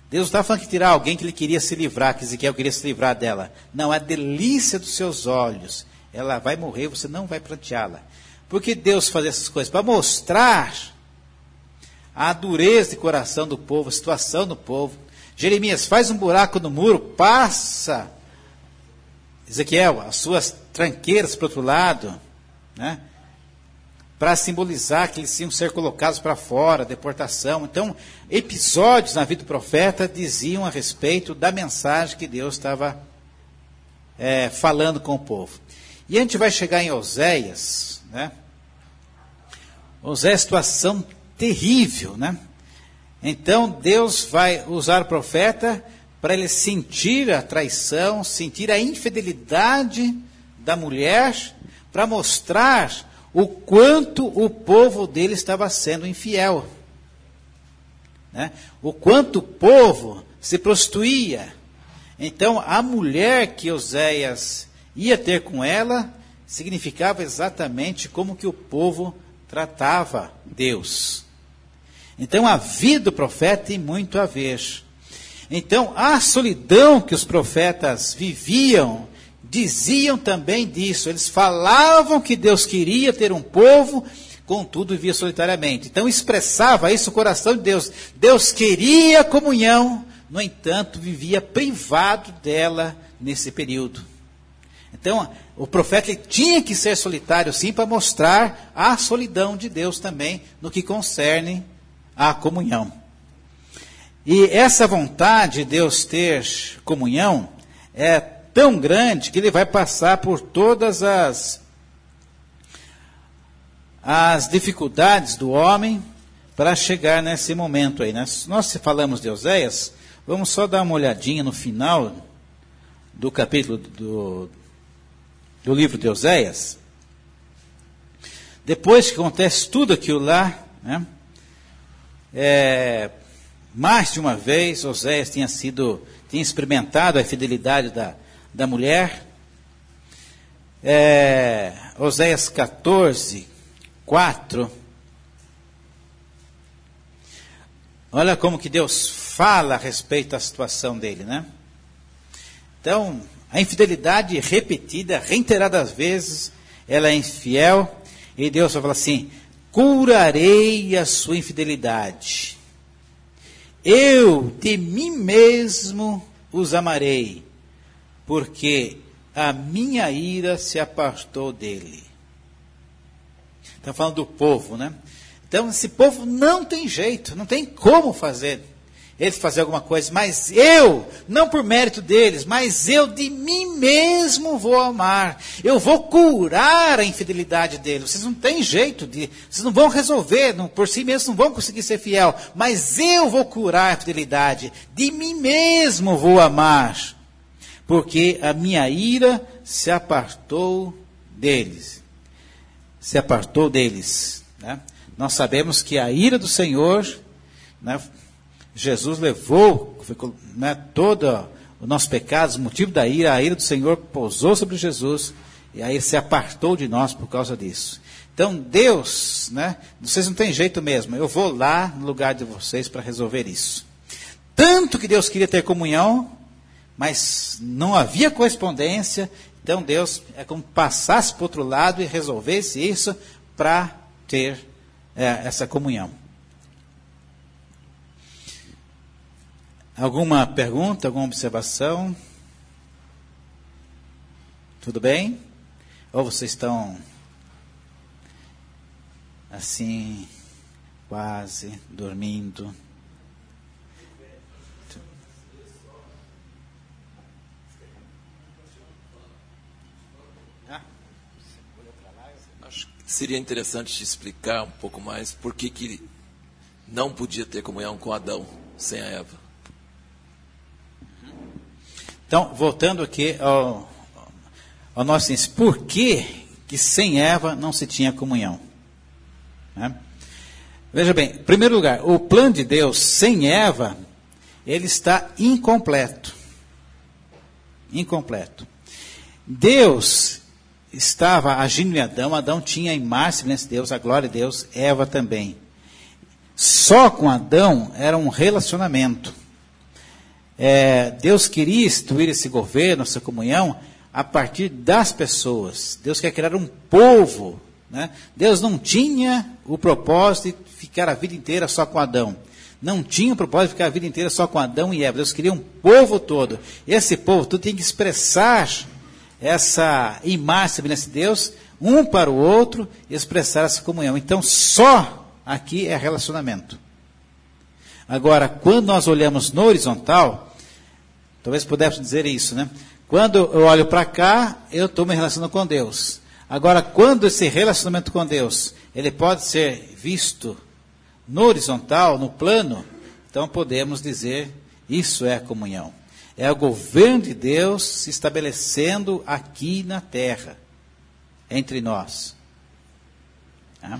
Deus não estava falando que tirar alguém que ele queria se livrar, que Ezequiel queria se livrar dela. Não, a delícia dos seus olhos. Ela vai morrer, você não vai pranteá-la. Por que Deus faz essas coisas? Para mostrar a dureza de coração do povo, a situação do povo. Jeremias, faz um buraco no muro, passa, Ezequiel, as suas tranqueiras para o outro lado, né? Para simbolizar que eles iam ser colocados para fora, deportação. Então, episódios na vida do profeta diziam a respeito da mensagem que Deus estava falando com o povo. E a gente vai chegar em Oséias, né? Oséias, situação terrível, né? Então, Deus vai usar o profeta para ele sentir a traição, sentir a infidelidade da mulher, para mostrar o quanto o povo dele estava sendo infiel, né? O quanto o povo se prostituía. Então, a mulher que Oséias ia ter com ela significava exatamente como que o povo tratava Deus. Então, a vida do profeta tem muito a ver. Então, a solidão que os profetas viviam, diziam também disso. Eles falavam que Deus queria ter um povo, contudo vivia solitariamente. Então, expressava isso o coração de Deus. Deus queria comunhão, no entanto, vivia privado dela nesse período. Então, o profeta ele tinha que ser solitário, sim, para mostrar a solidão de Deus também, no que concerne à comunhão. E essa vontade de Deus ter comunhão é tão grande que ele vai passar por todas as dificuldades do homem para chegar nesse momento aí. Nós se falamos de Oséias, vamos só dar uma olhadinha no final do capítulo do livro de Oséias. Depois que acontece tudo aquilo lá, né? Mais de uma vez Oséias tinha experimentado a infidelidade da mulher. Oséias 14, 4. Olha como que Deus fala a respeito da situação dele, né? Então, a infidelidade repetida, reiteradas vezes, ela é infiel, e Deus vai falar assim: curarei a sua infidelidade. Eu de mim mesmo os amarei, porque a minha ira se apartou dele. Está falando do povo, né? Então, esse povo não tem jeito, não tem como fazer alguma coisa, mas eu, não por mérito deles, mas eu de mim mesmo vou amar, eu vou curar a infidelidade deles. Vocês não têm jeito, vocês não vão resolver, por si mesmos não vão conseguir ser fiel, mas eu vou curar a infidelidade, de mim mesmo vou amar, porque a minha ira se apartou deles. Né? Nós sabemos que a ira do Senhor, né, Jesus levou, né, todo o nosso pecado, o motivo da ira, a ira do Senhor pousou sobre Jesus, e aí ele se apartou de nós por causa disso. Então Deus, né, vocês não têm jeito mesmo, eu vou lá no lugar de vocês para resolver isso. Tanto que Deus queria ter comunhão, mas não havia correspondência, então Deus é como passasse para o outro lado e resolvesse isso para ter essa comunhão. Alguma pergunta, alguma observação? Tudo bem? Ou vocês estão assim, quase dormindo? Acho que seria interessante te explicar um pouco mais por que não podia ter comunhão com Adão sem a Eva. Então, voltando aqui ao nosso ensino, por que sem Eva não se tinha comunhão? Né? Veja bem, em primeiro lugar, o plano de Deus sem Eva, ele está incompleto. Incompleto. Deus estava agindo em Adão, Adão tinha a imagem e semelhança de Deus, a glória de Deus, Eva também. Só com Adão era um relacionamento. Deus queria instituir esse governo, essa comunhão, a partir das pessoas. Deus quer criar um povo, né? Deus não tinha o propósito de ficar a vida inteira só com Adão. Não tinha o propósito de ficar a vida inteira só com Adão e Eva. Deus queria um povo todo. Esse povo todo tem que expressar essa imagem, semelhança de Deus, um para o outro, e expressar essa comunhão. Então, só aqui é relacionamento. Agora, quando nós olhamos no horizontal, talvez pudéssemos dizer isso, né? Quando eu olho para cá, eu estou me relacionando com Deus. Agora, quando esse relacionamento com Deus, ele pode ser visto no horizontal, no plano, então podemos dizer, isso é a comunhão. É o governo de Deus se estabelecendo aqui na terra, entre nós. Tá?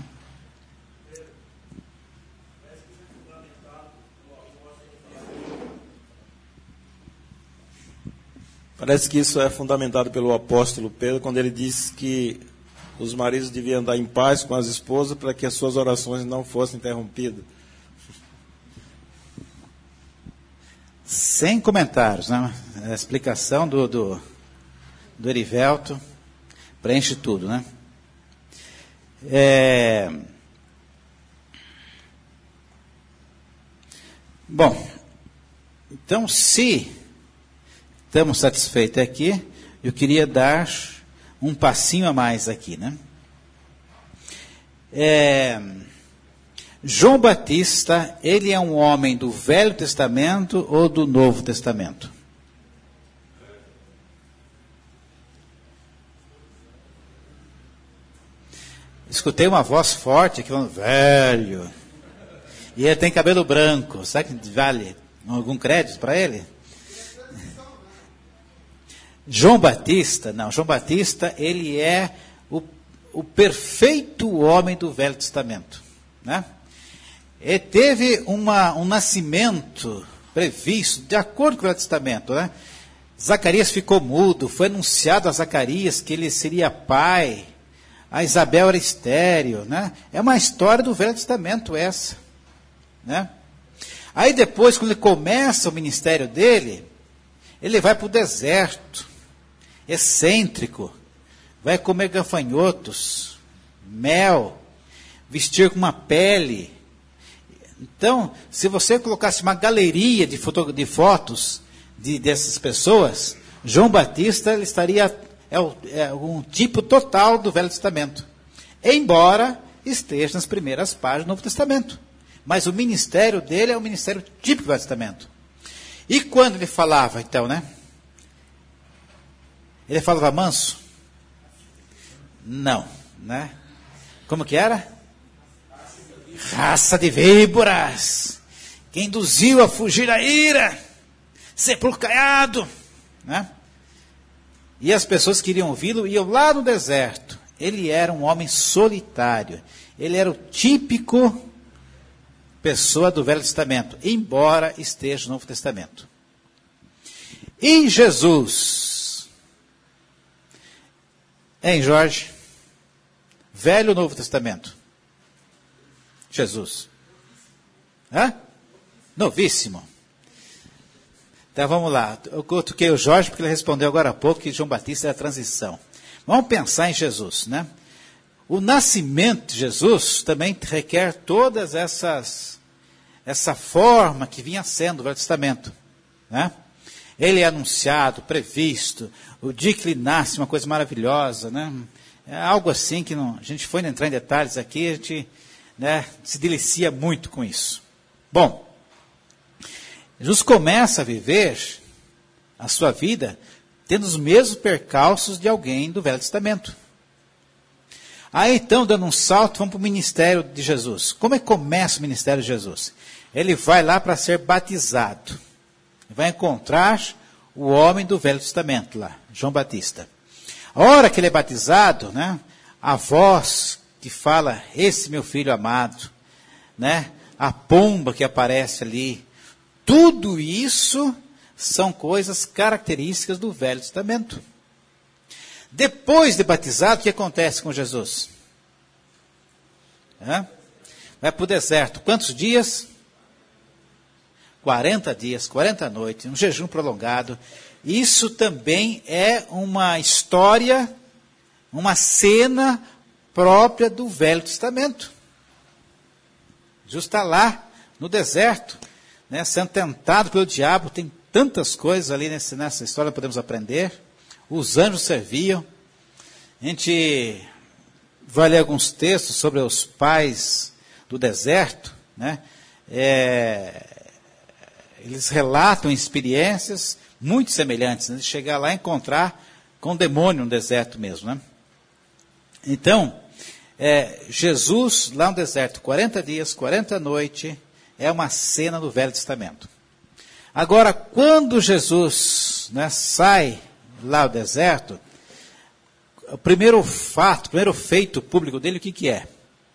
Parece que isso é fundamentado pelo apóstolo Pedro, quando ele diz que os maridos deviam andar em paz com as esposas para que as suas orações não fossem interrompidas. Sem comentários, né? A explicação do Erivelto preenche tudo, né? Bom, então se estamos satisfeitos aqui, eu queria dar um passinho a mais aqui, né? João Batista, ele é um homem do Velho Testamento ou do Novo Testamento? Escutei uma voz forte aqui falando, velho. E ele tem cabelo branco. Será que vale algum crédito para ele? João Batista, ele é o perfeito homem do Velho Testamento, né? Ele teve um nascimento previsto, de acordo com o Velho Testamento, né? Zacarias ficou mudo, foi anunciado a Zacarias que ele seria pai, a Isabel era estéril, né? É uma história do Velho Testamento essa, né? Aí depois, quando ele começa o ministério dele, ele vai para o deserto, excêntrico, vai comer gafanhotos, mel, vestir com uma pele. Então, se você colocasse uma galeria de fotos dessas pessoas, João Batista ele estaria um tipo total do Velho Testamento, embora esteja nas primeiras páginas do Novo Testamento. Mas o ministério dele é o ministério típico do Velho Testamento. E quando ele falava, então, né? Ele falava manso? Não, né? Como que era? Raça de víboras, que induziu a fugir a ira, sepulcro caiado, né? E as pessoas queriam ouvi-lo, iam lá no deserto. Ele era um homem solitário, ele era o típico pessoa do Velho Testamento, embora esteja no Novo Testamento. E Jesus, hein, Jorge? Velho ou Novo Testamento? Jesus. Novíssimo. Então vamos lá. Eu cutuquei o Jorge porque ele respondeu agora há pouco que João Batista é a transição. Vamos pensar em Jesus, né? O nascimento de Jesus também requer todas essa forma que vinha sendo o Velho Testamento, né? Ele é anunciado, previsto, o dia que ele nasce, uma coisa maravilhosa, né? É algo assim que a gente foi entrar em detalhes aqui, a gente, né, se delicia muito com isso. Bom, Jesus começa a viver a sua vida tendo os mesmos percalços de alguém do Velho Testamento. Aí então, dando um salto, vamos para o ministério de Jesus. Como é que começa o ministério de Jesus? Ele vai lá para ser batizado. Vai encontrar o homem do Velho Testamento lá, João Batista. A hora que ele é batizado, né, a voz que fala, esse meu filho amado, né, a pomba que aparece ali, tudo isso são coisas características do Velho Testamento. Depois de batizado, o que acontece com Jesus? Vai para o deserto. Quantos dias? 40 dias, 40 noites, um jejum prolongado. Isso também é uma história, uma cena própria do Velho Testamento. Jesus está lá, no deserto, né, sendo tentado pelo diabo. Tem tantas coisas ali nessa história que podemos aprender. Os anjos serviam. A gente vai ler alguns textos sobre os pais do deserto, né? Eles relatam experiências muito semelhantes, né? De chegar lá e encontrar com o demônio no deserto mesmo, né? Então, Jesus lá no deserto, 40 dias, 40 noites, é uma cena do Velho Testamento. Agora, quando Jesus, né, sai lá do deserto, o primeiro fato, o primeiro feito público dele, o que é?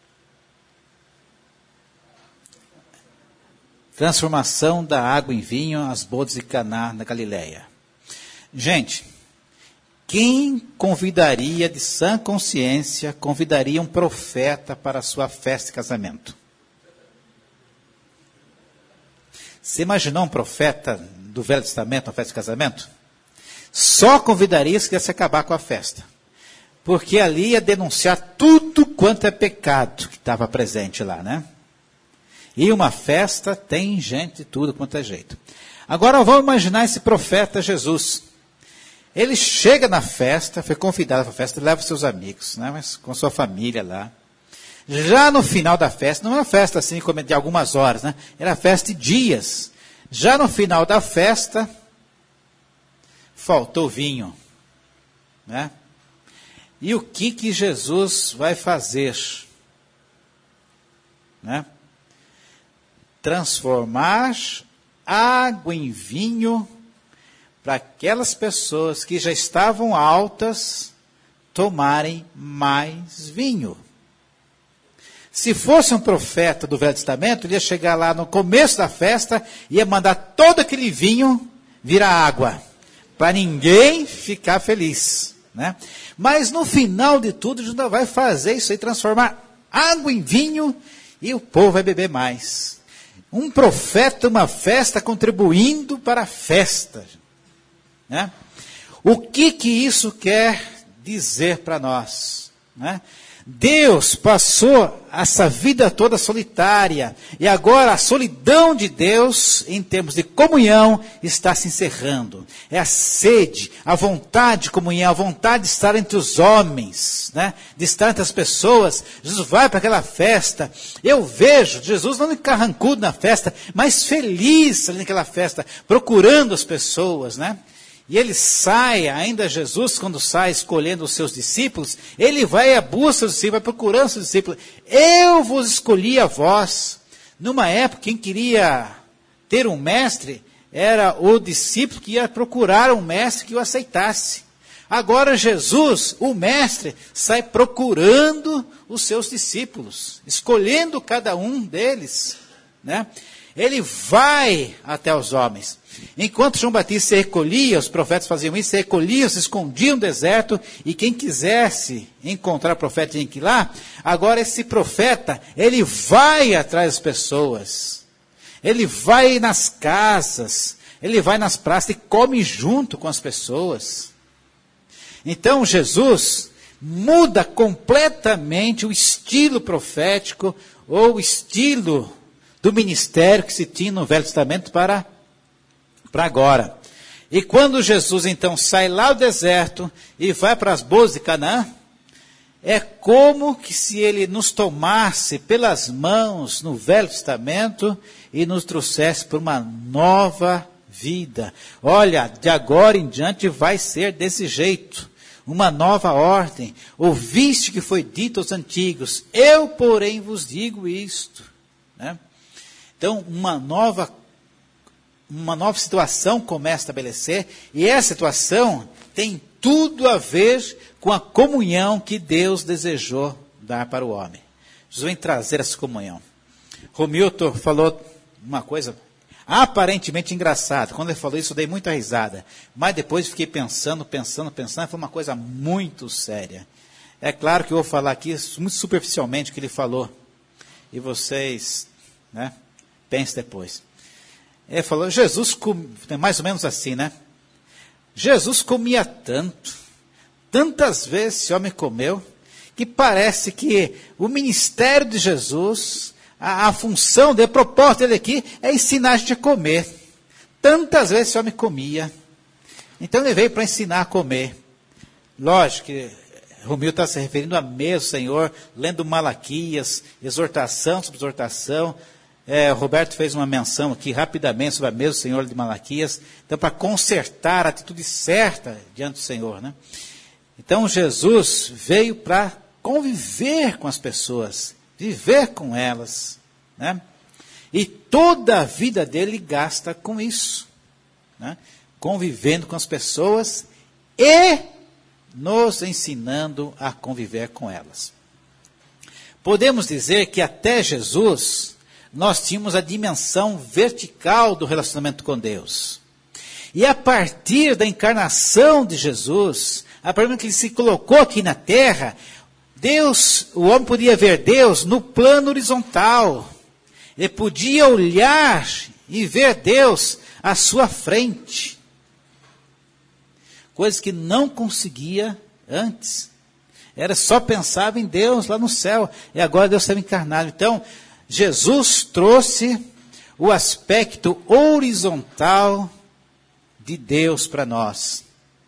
Transformação da água em vinho, as bodas de Caná, na Galileia. Gente, quem convidaria de sã consciência, convidaria um profeta para a sua festa de casamento? Você imaginou um profeta do Velho Testamento na festa de casamento? Só convidaria se quisesse acabar com a festa. Porque ali ia denunciar tudo quanto é pecado que estava presente lá, né? E uma festa tem gente de tudo quanto é jeito. Agora vamos imaginar esse profeta Jesus. Ele chega na festa, foi convidado para a festa, leva seus amigos, né? Mas com sua família lá. Já no final da festa, não é uma festa assim de algumas horas, né? Era festa de dias. Já no final da festa, faltou vinho, né? E o que Jesus vai fazer? Né? Transformar água em vinho para aquelas pessoas que já estavam altas tomarem mais vinho. Se fosse um profeta do Velho Testamento, ele ia chegar lá no começo da festa e ia mandar todo aquele vinho virar água, para ninguém ficar feliz, né? Mas no final de tudo, Jesus vai fazer isso aí, transformar água em vinho, e o povo vai beber mais. Um profeta, uma festa, contribuindo para a festa, né? O que isso quer dizer para nós, né? Deus passou essa vida toda solitária, e agora a solidão de Deus, em termos de comunhão, está se encerrando. É a sede, a vontade de comunhão, a vontade de estar entre os homens, né? De estar entre as pessoas. Jesus vai para aquela festa, eu vejo Jesus não carrancudo na festa, mas feliz ali naquela festa, procurando as pessoas, né? E ele sai, ainda Jesus, quando sai escolhendo os seus discípulos, ele vai à busca dos discípulos, vai procurando os seus discípulos. Eu vos escolhi a vós. Numa época, quem queria ter um mestre, era o discípulo que ia procurar um mestre que o aceitasse. Agora Jesus, o mestre, sai procurando os seus discípulos, escolhendo cada um deles, né? Ele vai até os homens. Enquanto João Batista se recolhia, os profetas faziam isso, se recolhiam, se escondiam no deserto, e quem quisesse encontrar o profeta tinha que ir lá. Agora esse profeta, ele vai atrás das pessoas, ele vai nas casas, ele vai nas praças e come junto com as pessoas. Então Jesus muda completamente o estilo profético, ou o estilo do ministério que se tinha no Velho Testamento para agora. E quando Jesus então sai lá do deserto e vai para as bodas de Canaã, é como que se ele nos tomasse pelas mãos no Velho Testamento e nos trouxesse para uma nova vida. Olha, de agora em diante vai ser desse jeito, uma nova ordem. Ouviste que foi dito aos antigos, eu porém vos digo isto, né? Então, uma nova situação começa a estabelecer, e essa situação tem tudo a ver com a comunhão que Deus desejou dar para o homem. Jesus vem trazer essa comunhão. Romilton falou uma coisa aparentemente engraçada. Quando ele falou isso, eu dei muita risada. Mas depois fiquei pensando, foi uma coisa muito séria. É claro que eu vou falar aqui muito superficialmente o que ele falou. E vocês, né? Pense depois. Ele falou, Jesus comia, mais ou menos assim, né? Jesus comia tanto, tantas vezes esse homem comeu, que parece que o ministério de Jesus, a função dele, a proposta dele aqui, é ensinar a gente a comer. Tantas vezes esse homem comia. Então ele veio para ensinar a comer. Lógico que Romil está se referindo à mesa do Senhor, lendo Malaquias, exortação sobre exortação. O Roberto fez uma menção aqui rapidamente sobre a mesa do Senhor de Malaquias. Então, para consertar a atitude certa diante do Senhor, né? Então, Jesus veio para conviver com as pessoas, viver com elas, né? E toda a vida dele gasta com isso, né? Convivendo com as pessoas e nos ensinando a conviver com elas. Podemos dizer que até Jesus nós tínhamos a dimensão vertical do relacionamento com Deus. E a partir da encarnação de Jesus, a partir do momento que ele se colocou aqui na terra, o homem podia ver Deus no plano horizontal. Ele podia olhar e ver Deus à sua frente. Coisas que não conseguia antes. Era só pensava em Deus lá no céu. E agora Deus estava encarnado. Então, Jesus trouxe o aspecto horizontal de Deus para nós.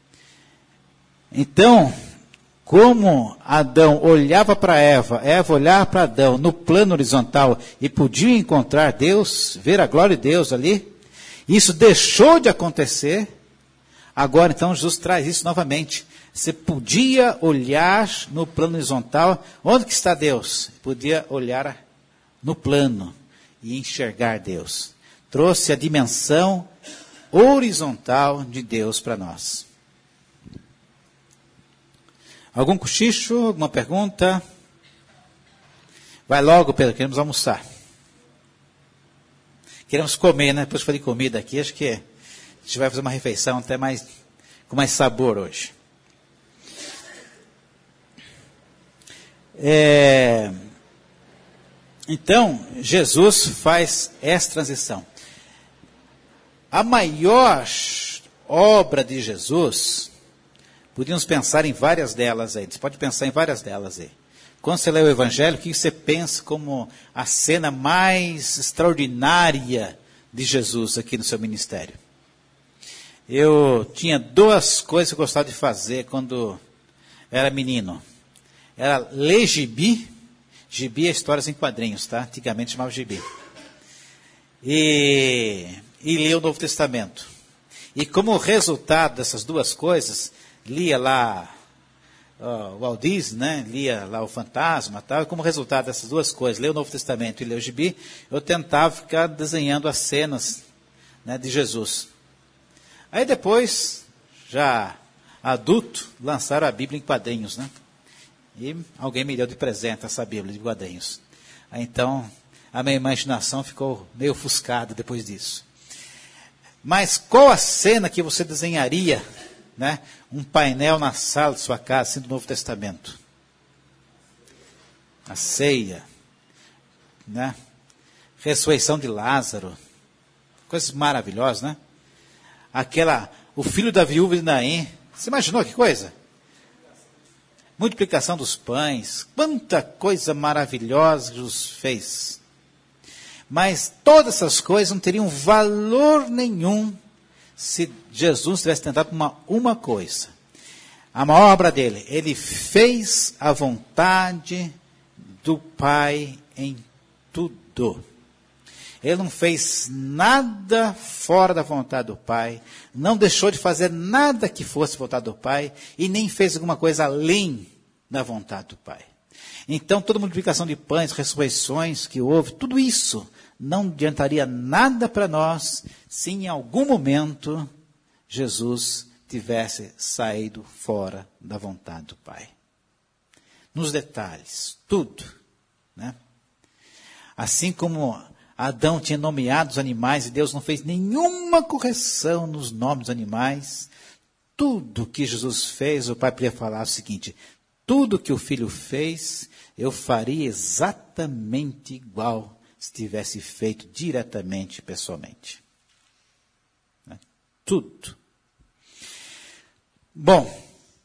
Então, como Adão olhava para Eva olhava para Adão no plano horizontal e podia encontrar Deus, ver a glória de Deus ali, isso deixou de acontecer. Agora, então, Jesus traz isso novamente. Você podia olhar no plano horizontal. Onde que está Deus? Podia olhar no plano e enxergar Deus. Trouxe a dimensão horizontal de Deus para nós. Algum cochicho? Alguma pergunta? Vai logo, Pedro, queremos almoçar. Queremos comer, né? Depois que falei comida aqui, acho que a gente vai fazer uma refeição até com mais sabor hoje. Então, Jesus faz essa transição. A maior obra de Jesus, podíamos pensar em várias delas aí. Você pode pensar em várias delas aí. Quando você lê o Evangelho, o que você pensa como a cena mais extraordinária de Jesus aqui no seu ministério? Eu tinha duas coisas que eu gostava de fazer quando era menino. Era ler gibi. Gibi é histórias em quadrinhos, tá? Antigamente chamava gibi. E ler o Novo Testamento. E como resultado dessas duas coisas, lia lá o Walt Disney, né? Lia lá o Fantasma, tal. E como resultado dessas duas coisas, ler o Novo Testamento e ler o gibi, eu tentava ficar desenhando as cenas, né, de Jesus. Aí depois, já adulto, lançaram a Bíblia em quadrinhos, né? E alguém me deu de presente essa Bíblia de quadrinhos. Aí, então, a minha imaginação ficou meio ofuscada depois disso. Mas qual a cena que você desenharia, né? Um painel na sala de sua casa, assim, do Novo Testamento? A ceia, né? Ressurreição de Lázaro. Coisas maravilhosas, né? O filho da viúva de Naim. Você imaginou que coisa? Multiplicação dos pães. Quanta coisa maravilhosa Jesus fez. Mas todas essas coisas não teriam valor nenhum se Jesus tivesse tentado uma coisa. A maior obra dele, ele fez a vontade do Pai em tudo. Ele não fez nada fora da vontade do Pai, não deixou de fazer nada que fosse vontade do Pai, e nem fez alguma coisa além da vontade do Pai. Então, toda multiplicação de pães, ressurreições que houve, tudo isso não adiantaria nada para nós se em algum momento Jesus tivesse saído fora da vontade do Pai. Nos detalhes, tudo, né? Assim como Adão tinha nomeado os animais e Deus não fez nenhuma correção nos nomes dos animais, tudo que Jesus fez, o Pai podia falar o seguinte: tudo que o Filho fez, eu faria exatamente igual se tivesse feito diretamente, pessoalmente. Tudo. Bom,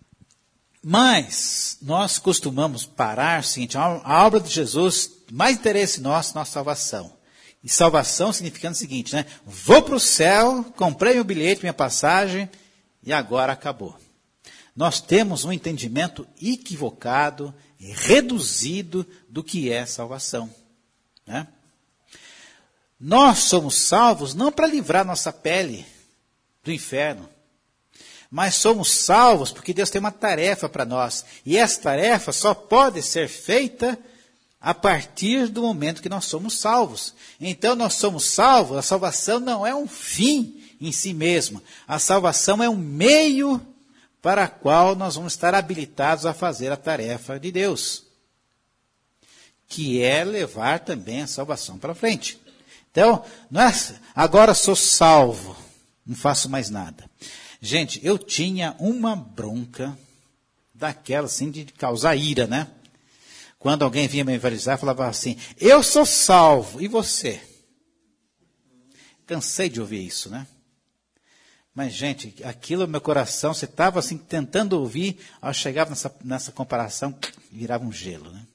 mas nós costumamos parar, seguinte, a obra de Jesus, mais interesse nossa salvação. E salvação significando o seguinte, né? Vou para o céu, comprei meu bilhete, minha passagem, e agora acabou. Nós temos um entendimento equivocado, reduzido do que é salvação, né? Nós somos salvos não para livrar nossa pele do inferno, mas somos salvos porque Deus tem uma tarefa para nós. E essa tarefa só pode ser feita a partir do momento que nós somos salvos. Então nós somos salvos, a salvação não é um fim em si mesmo. A salvação é um meio para o qual nós vamos estar habilitados a fazer a tarefa de Deus, que é levar também a salvação para frente. Então, não é, agora sou salvo, não faço mais nada. Gente, eu tinha uma bronca daquela assim de causar ira, né? Quando alguém vinha me evangelizar, falava assim, eu sou salvo, e você? Cansei de ouvir isso, né? Mas, gente, aquilo no meu coração, você estava assim tentando ouvir, ao chegar nessa comparação, virava um gelo, né?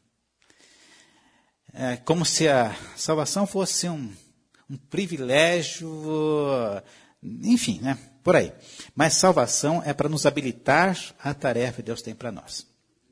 É como se a salvação fosse um privilégio, enfim, né? Por aí. Mas salvação é para nos habilitar à tarefa que Deus tem para nós.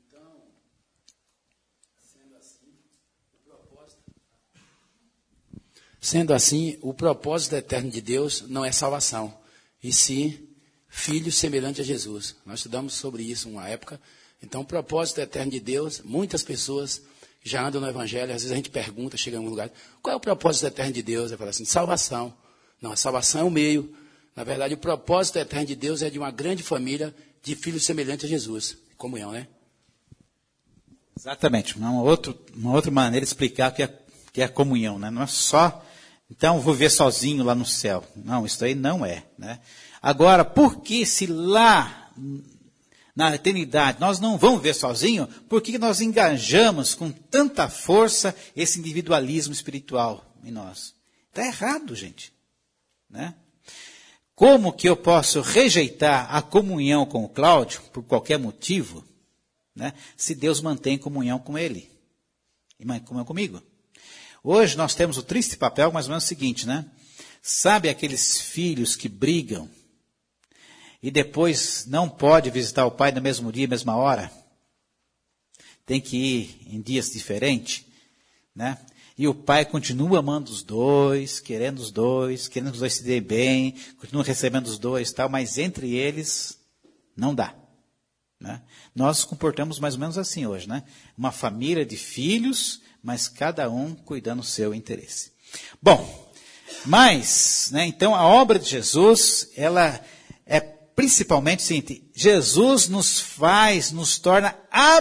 Sendo assim, o propósito eterno de Deus não é salvação, e sim filho semelhante a Jesus. Nós estudamos sobre isso uma época. Então, o propósito eterno de Deus, muitas pessoas já andam no Evangelho, às vezes a gente pergunta, chega em algum lugar, qual é o propósito eterno de Deus? Eu falo assim, salvação. Não, a salvação é o meio. Na verdade, o propósito eterno de Deus é de uma grande família de filhos semelhantes a Jesus. Comunhão, né? Exatamente. Uma outra maneira de explicar o que é a comunhão, né? Não é só, então, vou viver sozinho lá no céu. Não, isso aí não é, né? Agora, por que se lá na eternidade nós não vamos ver sozinho, por que nós engajamos com tanta força esse individualismo espiritual em nós? Está errado, gente, né? Como que eu posso rejeitar a comunhão com o Cláudio, por qualquer motivo, né, se Deus mantém comunhão com ele e comunhão comigo? Hoje nós temos o triste papel, mais ou menos o seguinte, né? Sabe aqueles filhos que brigam e depois não pode visitar o pai no mesmo dia, mesma hora? Tem que ir em dias diferentes, né? E o pai continua amando os dois, querendo que os dois se deem bem, continua recebendo os dois e tal, mas entre eles não dá, né? Nós nos comportamos mais ou menos assim hoje, né? Uma família de filhos, mas cada um cuidando do seu interesse. Bom, mas, né, então a obra de Jesus, ela é principalmente o seguinte, Jesus nos torna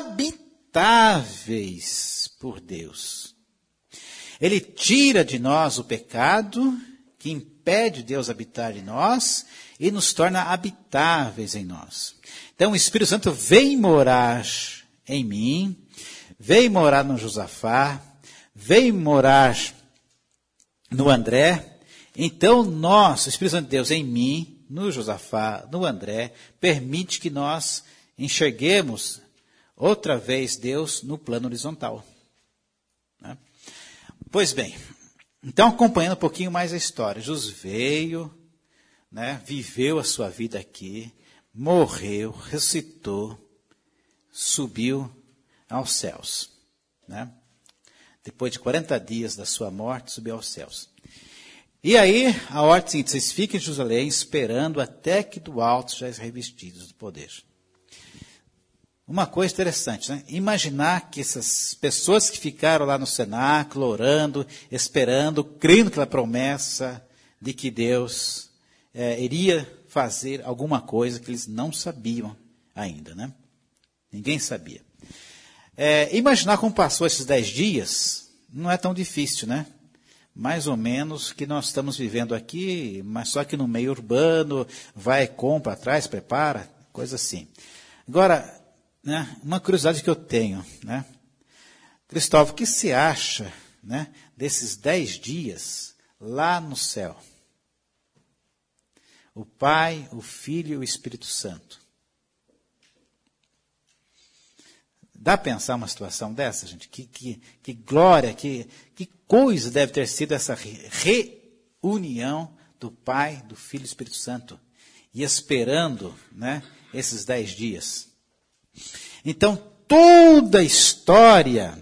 habitáveis por Deus. Ele tira de nós o pecado, que impede Deus habitar em nós, e nos torna habitáveis em nós. Então o Espírito Santo vem morar em mim, vem morar no Josafá, vem morar no André. Então o Espírito Santo de Deus em mim, no Josafá, no André, permite que nós enxerguemos outra vez Deus no plano horizontal, né? Pois bem, então acompanhando um pouquinho mais a história, Jesus veio, né, viveu a sua vida aqui, morreu, ressuscitou, subiu aos céus, né? Depois de 40 dias da sua morte, subiu aos céus. E aí, a ordem é a seguinte, vocês fiquem em Jerusalém esperando até que do alto sejam revestidos do poder. Uma coisa interessante, né? Imaginar que essas pessoas que ficaram lá no cenáculo, orando, esperando, crendo naquela promessa de que Deus iria fazer alguma coisa que eles não sabiam ainda, né? Ninguém sabia. Imaginar como passou esses 10 dias não é tão difícil, né? Mais ou menos o que nós estamos vivendo aqui, mas só que no meio urbano, vai, compra, traz, prepara, coisa assim. Agora, né, uma curiosidade que eu tenho, né? Cristóvão, o que você acha, né, desses 10 dias lá no céu? O Pai, o Filho e o Espírito Santo. Dá para pensar uma situação dessa, gente? Que glória, que coisa deve ter sido essa reunião do Pai, do Filho e do Espírito Santo. E esperando, né, esses 10 dias. Então, toda a história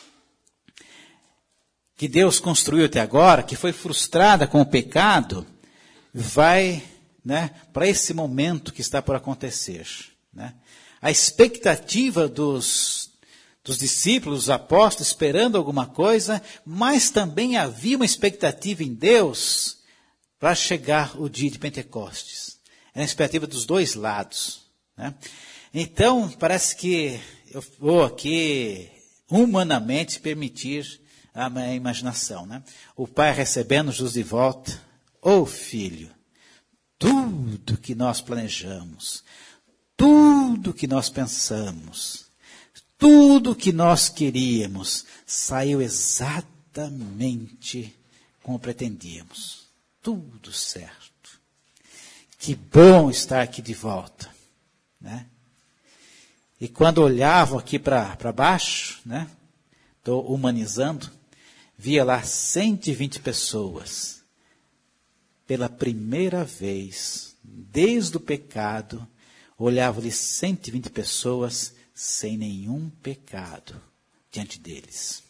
que Deus construiu até agora, que foi frustrada com o pecado, vai, né, para esse momento que está por acontecer, né? A expectativa dos discípulos, dos apóstolos, esperando alguma coisa, mas também havia uma expectativa em Deus para chegar o dia de Pentecostes. Era a expectativa dos dois lados, né? Então, parece que eu vou aqui humanamente permitir a minha imaginação, né? O pai recebendo Jesus de volta. Ô filho, tudo que nós planejamos, tudo que nós pensamos, tudo que nós queríamos, saiu exatamente como pretendíamos. Tudo certo. Que bom estar aqui de volta, né? E quando olhavam aqui para baixo, né? Estou humanizando, via lá 120 pessoas. Pela primeira vez, desde o pecado, olhava-lhe 120 pessoas sem nenhum pecado diante deles.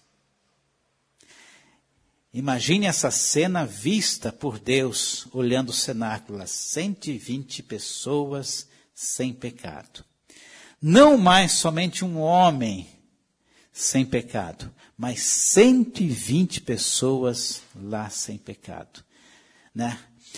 Imagine essa cena vista por Deus, olhando o cenáculo lá, 120 pessoas sem pecado. Não mais somente um homem sem pecado, mas 120 pessoas lá sem pecado, né?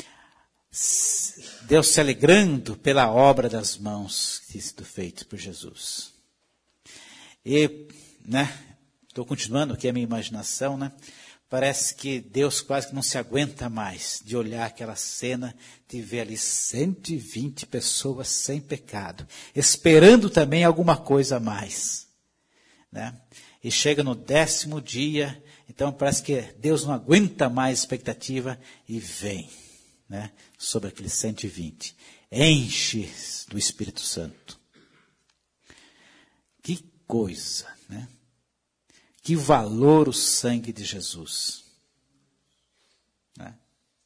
Deus se alegrando pela obra das mãos que tem sido feita por Jesus. E, né, estou continuando aqui a minha imaginação, né? Parece que Deus quase que não se aguenta mais de olhar aquela cena, de ver ali 120 pessoas sem pecado, esperando também alguma coisa a mais, né? E chega no 10º dia, então parece que Deus não aguenta mais a expectativa e vem, né, sobre aqueles 120. Enche do Espírito Santo. Que coisa, né? Que valor o sangue de Jesus, né?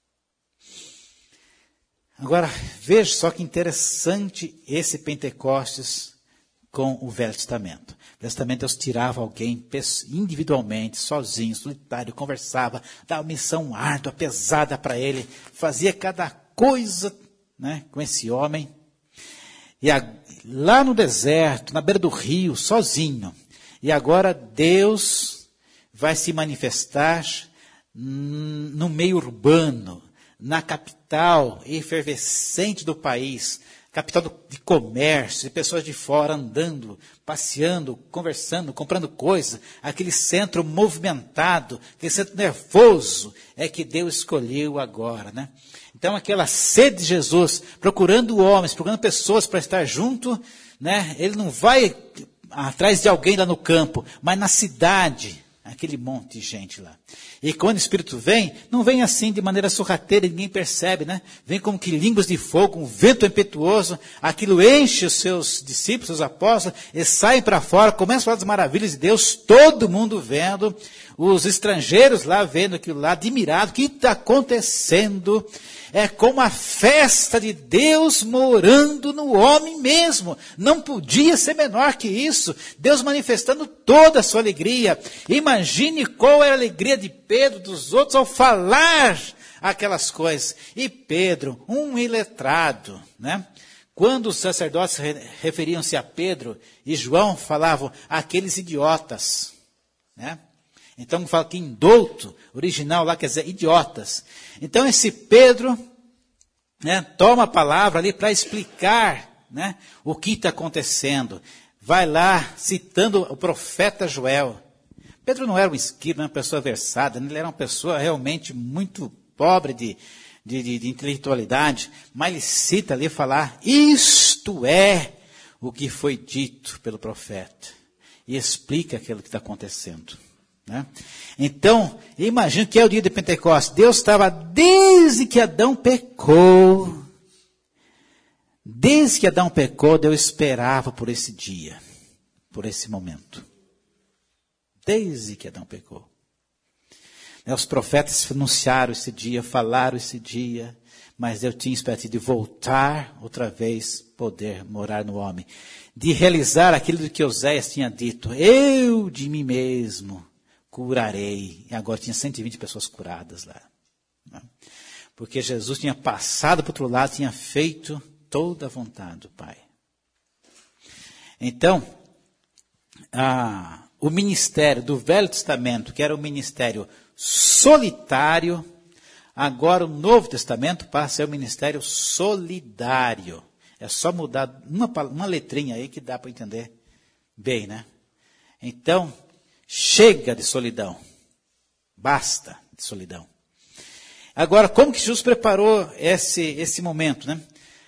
Agora, veja só que interessante esse Pentecostes com o Velho Testamento. No Velho Testamento, Deus tirava alguém individualmente, sozinho, solitário, conversava, dava uma missão árdua, pesada para ele, fazia cada coisa, né, com esse homem. E lá no deserto, na beira do rio, sozinho. E agora Deus vai se manifestar no meio urbano, na capital efervescente do país, capital de comércio, de pessoas de fora andando, passeando, conversando, comprando coisas, aquele centro movimentado, aquele centro nervoso, é que Deus escolheu agora, né? Então aquela sede de Jesus, procurando homens, procurando pessoas para estar junto, né? Ele não vai atrás de alguém lá no campo, mas na cidade, aquele monte de gente lá. E quando o Espírito vem, não vem assim de maneira sorrateira, ninguém percebe, né? Vem como que línguas de fogo, um vento impetuoso, aquilo enche os seus discípulos, os apóstolos, eles saem para fora, começam a falar das maravilhas de Deus, todo mundo vendo, os estrangeiros lá vendo aquilo lá, admirado, o que está acontecendo? É como a festa de Deus morando no homem mesmo. Não podia ser menor que isso. Deus manifestando toda a sua alegria. Imagine qual era a alegria de Pedro, dos outros, ao falar aquelas coisas. E Pedro, um iletrado, né? Quando os sacerdotes referiam-se a Pedro e João, falavam aqueles idiotas, né? Então, fala que indouto, original lá quer dizer idiotas. Então, esse Pedro, né, toma a palavra ali para explicar, né, o que está acontecendo. Vai lá, citando o profeta Joel. Pedro não era um escriba, uma pessoa versada, ele era uma pessoa realmente muito pobre de intelectualidade, mas ele cita ali falar, isto é o que foi dito pelo profeta. E explica aquilo que está acontecendo. Né? Então, imagina que é o dia de Pentecostes. Deus estava, desde que Adão pecou, Desde que Adão pecou, Deus esperava por esse dia, por esse momento. Desde que Adão pecou. Os profetas anunciaram esse dia, falaram esse dia, mas Deus tinha esperança de voltar outra vez, poder morar no homem. De realizar aquilo que Oséias tinha dito, eu de mim mesmo curarei. E agora tinha 120 pessoas curadas lá. Porque Jesus tinha passado para o outro lado, tinha feito toda a vontade do Pai. Então, o ministério do Velho Testamento, que era o ministério solitário, agora o Novo Testamento passa a ser o ministério solidário. É só mudar uma letrinha aí que dá para entender bem, né? Então, chega de solidão. Basta de solidão. Agora, como que Jesus preparou esse momento, né?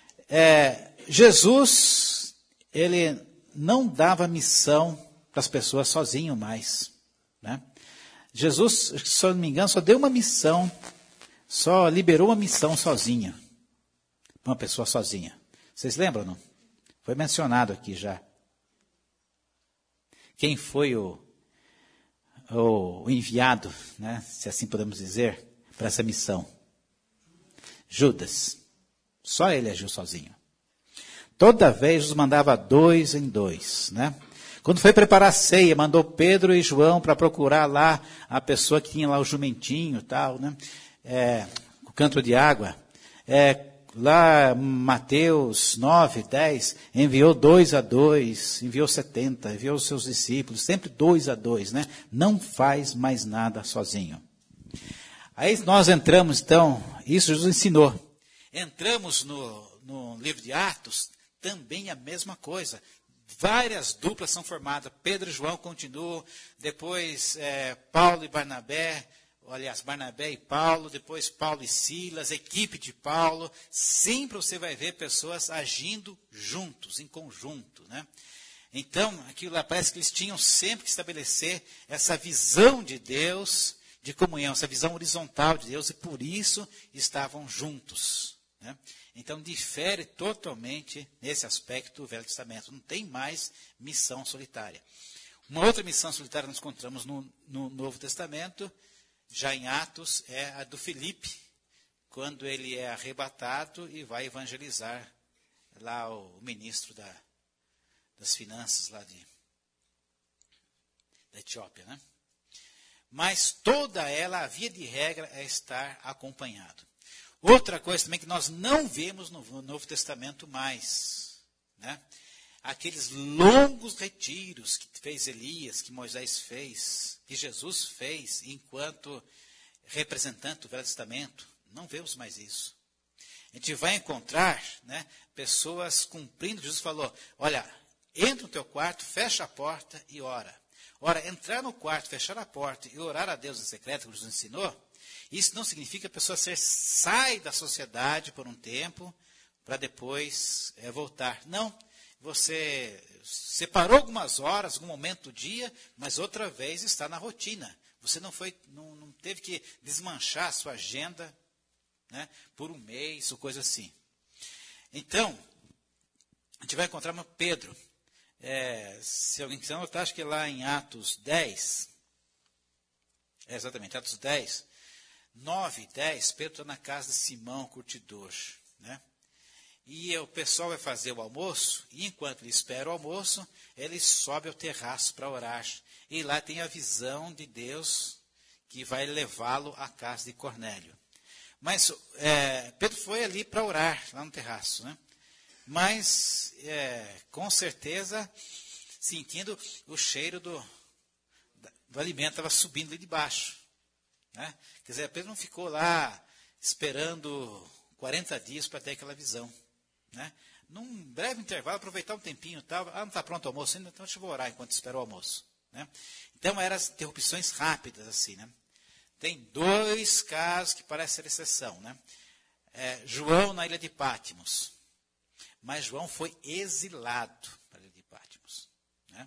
Jesus, ele não dava missão para as pessoas sozinho mais, né? Jesus, se eu não me engano, só deu uma missão, só liberou uma missão sozinha, para uma pessoa sozinha. Vocês lembram, não? Foi mencionado aqui já. Quem foi o enviado, né, se assim podemos dizer, para essa missão? Judas. Só ele agiu sozinho. Toda vez Jesus mandava 2 em 2, né? Quando foi preparar a ceia, mandou Pedro e João para procurar lá a pessoa que tinha lá o jumentinho e tal, né? O canto de água. Lá, Mateus 9, 10, enviou 2 a 2, enviou 70, enviou os seus discípulos, sempre 2 a 2, né? Não faz mais nada sozinho. Aí nós entramos, então, isso Jesus ensinou. Entramos no livro de Atos, também a mesma coisa. Várias duplas são formadas. Pedro e João continuam, depois Paulo e Barnabé, aliás, Barnabé e Paulo, depois Paulo e Silas, equipe de Paulo. Sempre você vai ver pessoas agindo juntos, em conjunto, né? Então, aquilo lá parece que eles tinham sempre que estabelecer essa visão de Deus, de comunhão, essa visão horizontal de Deus, e por isso estavam juntos, né? Então, difere totalmente nesse aspecto do Velho Testamento. Não tem mais missão solitária. Uma outra missão solitária nós encontramos no Novo Testamento, já em Atos, é a do Filipe, quando ele é arrebatado e vai evangelizar lá o ministro das finanças lá da Etiópia, né? Mas toda ela, a via de regra, é estar acompanhado. Outra coisa também que nós não vemos no Novo Testamento mais, né? Aqueles longos retiros que fez Elias, que Moisés fez, que Jesus fez enquanto representante do Velho Testamento, não vemos mais isso. A gente vai encontrar, né, pessoas cumprindo, Jesus falou, olha, entra no teu quarto, fecha a porta e ora. Ora, entrar no quarto, fechar a porta e orar a Deus em secreto, como Jesus ensinou, isso não significa a pessoa sai da sociedade por um tempo, para depois voltar. Não, você separou algumas horas, algum momento do dia, mas outra vez está na rotina. Você não teve que desmanchar a sua agenda, né, por um mês ou coisa assim. Então, a gente vai encontrar Pedro. Se alguém quiser notar, acho que lá em Atos 10, exatamente, Atos 10, 9 e 10, Pedro está na casa de Simão, curtidor, né? E o pessoal vai fazer o almoço, e enquanto ele espera o almoço, ele sobe ao terraço para orar. E lá tem a visão de Deus que vai levá-lo à casa de Cornélio. Mas Pedro foi ali para orar, lá no terraço, né? Mas, com certeza, sentindo o cheiro do alimento, estava subindo ali de baixo, né? Quer dizer, Pedro não ficou lá esperando 40 dias para ter aquela visão, né? Num breve intervalo, aproveitar um tempinho e tal. Não está pronto o almoço ainda, então deixa eu orar enquanto espero o almoço, né? Então, eram interrupções rápidas, assim, né? Tem 2 casos que parecem ser exceção, né? João na ilha de Pátimos. Mas João foi exilado para a ilha de Pátimos, né?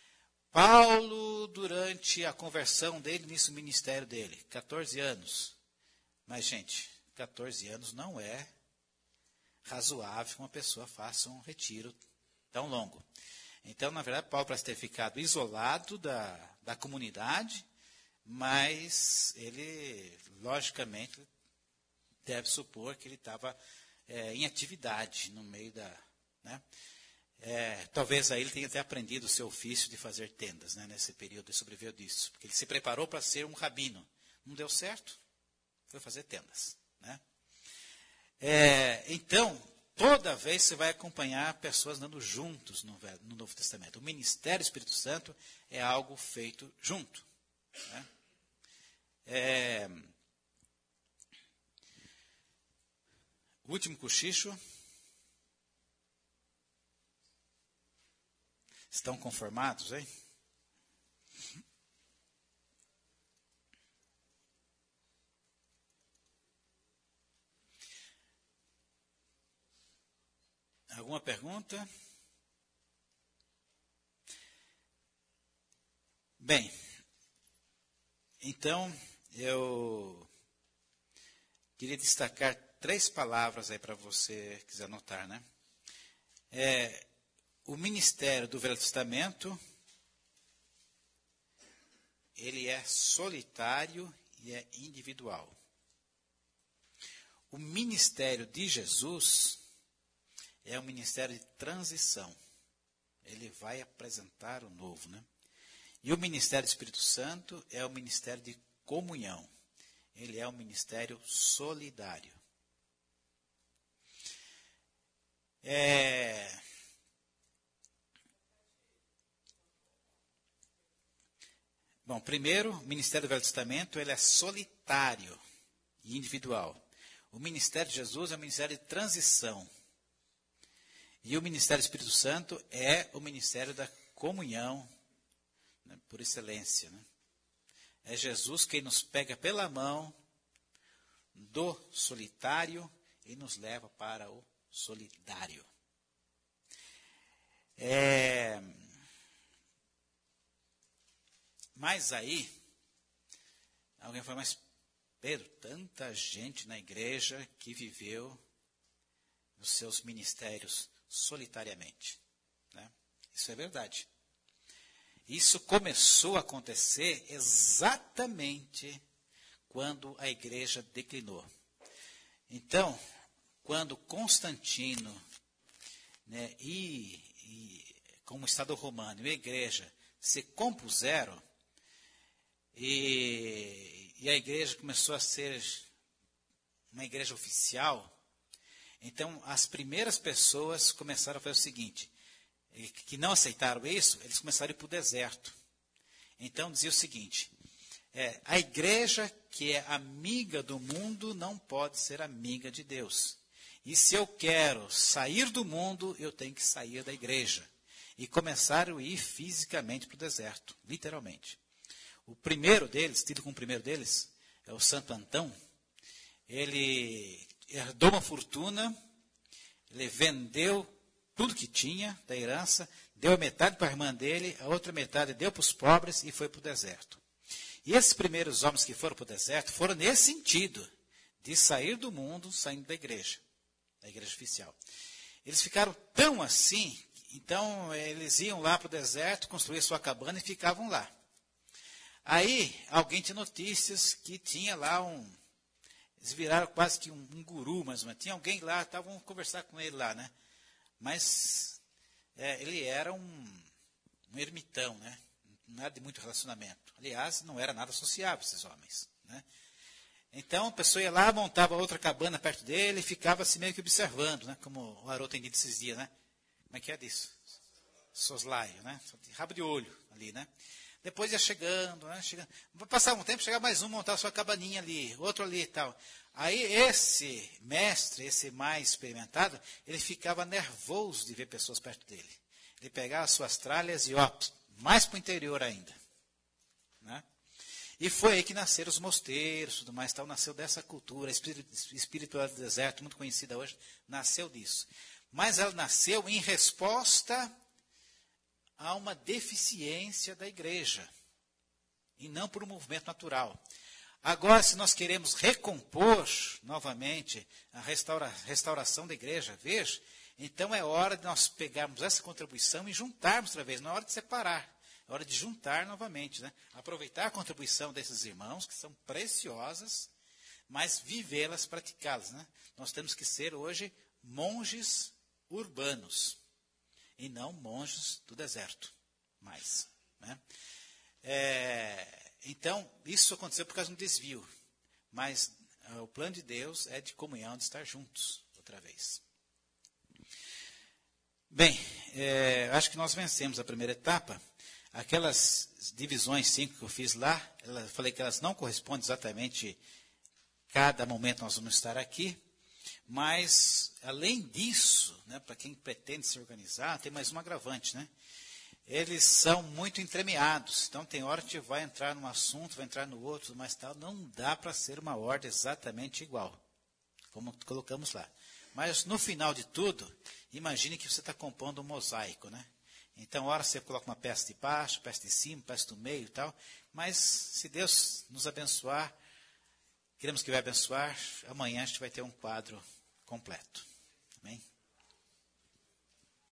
Paulo, durante a conversão dele, início do ministério dele, 14 anos. Mas, gente, 14 anos não é razoável que uma pessoa faça um retiro tão longo. Então, na verdade, Paulo parece ter ficado isolado da comunidade, mas ele, logicamente, deve supor que ele estava em atividade no meio da... Né? Talvez aí ele tenha até aprendido o seu ofício de fazer tendas, né, nesse período, ele sobreviveu disso, porque ele se preparou para ser um rabino. Não deu certo, foi fazer tendas. Né? Então, toda vez você vai acompanhar pessoas andando juntos no Novo Testamento. O ministério do Espírito Santo é algo feito junto. Né? O último cochicho. Estão conformados, hein? Alguma pergunta? Bem, então eu queria destacar 3 palavras aí para você quiser anotar, né? O ministério do Velho Testamento, ele é solitário e é individual. O ministério de Jesus é um ministério de transição. Ele vai apresentar o novo, né? E o ministério do Espírito Santo é o ministério de comunhão. Ele é um ministério solidário. Bom, primeiro, o ministério do Velho Testamento ele é solitário e individual. O ministério de Jesus é um ministério de transição. E o ministério do Espírito Santo é o ministério da comunhão, né, por excelência. Né? É Jesus quem nos pega pela mão do solitário e nos leva para o solidário. Mas aí, alguém falou, mas Pedro, tanta gente na igreja que viveu os seus ministérios solitariamente. Né? Isso é verdade. Isso começou a acontecer exatamente quando a igreja declinou. Então, quando Constantino, né, como o Estado Romano e a igreja se compuseram, e a igreja começou a ser uma igreja oficial, então as primeiras pessoas começaram a fazer o seguinte, que não aceitaram isso, eles começaram a ir para o deserto. Então dizia o seguinte, a igreja que é amiga do mundo não pode ser amiga de Deus. E se eu quero sair do mundo, eu tenho que sair da igreja. E começaram a ir fisicamente para o deserto, literalmente. O primeiro deles, tido como o primeiro deles, é o Santo Antão. Ele herdou uma fortuna, ele vendeu tudo que tinha da herança, deu a metade para a irmã dele, a outra metade deu para os pobres e foi para o deserto. E esses primeiros homens que foram para o deserto foram nesse sentido, de sair do mundo, saindo da igreja oficial. Eles ficaram tão assim, então eles iam lá para o deserto, construíam sua cabana e ficavam lá. Aí, alguém tinha notícias que tinha lá eles viraram quase que um guru, mais ou menos. Tinha alguém lá, estavam conversar com ele lá, né? Mas ele era um ermitão, né? Nada de muito relacionamento. Aliás, não era nada sociável esses homens, né? Então, a pessoa ia lá, montava outra cabana perto dele e ficava assim meio que observando, né? Como o Haroldo tem dito esses dias, né? Como é que é disso? Soslaio, né? Rabo de olho ali, né? Depois ia chegando, né? Passava um tempo, chegava mais um, montava sua cabaninha ali, outro ali e tal. Aí esse mestre, esse mais experimentado, ele ficava nervoso de ver pessoas perto dele. Ele pegava as suas tralhas e, mais para o interior ainda. Né? E foi aí que nasceram os mosteiros, tudo mais, tal, nasceu dessa cultura, a espiritual do deserto, muito conhecida hoje, nasceu disso. Mas ela nasceu em resposta a uma deficiência da igreja, e não por um movimento natural. Agora, se nós queremos recompor novamente a restauração da igreja, veja, então é hora de nós pegarmos essa contribuição e juntarmos outra vez, não é hora de separar. É hora de juntar novamente, né? Aproveitar a contribuição desses irmãos, que são preciosas, mas vivê-las, praticá-las, né? Nós temos que ser hoje monges urbanos, e não monges do deserto, mais. Né? Então, isso aconteceu por causa de um desvio, mas o plano de Deus é de comunhão, de estar juntos, outra vez. Bem, acho que nós vencemos a primeira etapa. Aquelas divisões 5 que eu fiz lá, eu falei que elas não correspondem exatamente cada momento nós vamos estar aqui, mas além disso, né, para quem pretende se organizar, tem mais um agravante, né? Eles são muito entremeados, então tem hora que a gente vai entrar num assunto, vai entrar no outro, mas tal, não dá para ser uma ordem exatamente igual, como colocamos lá. Mas no final de tudo, imagine que você está compondo um mosaico, né? Então, hora você coloca uma peça de baixo, peça de cima, peça do meio e tal. Mas, se Deus nos abençoar, queremos que vai abençoar, amanhã a gente vai ter um quadro completo. Amém?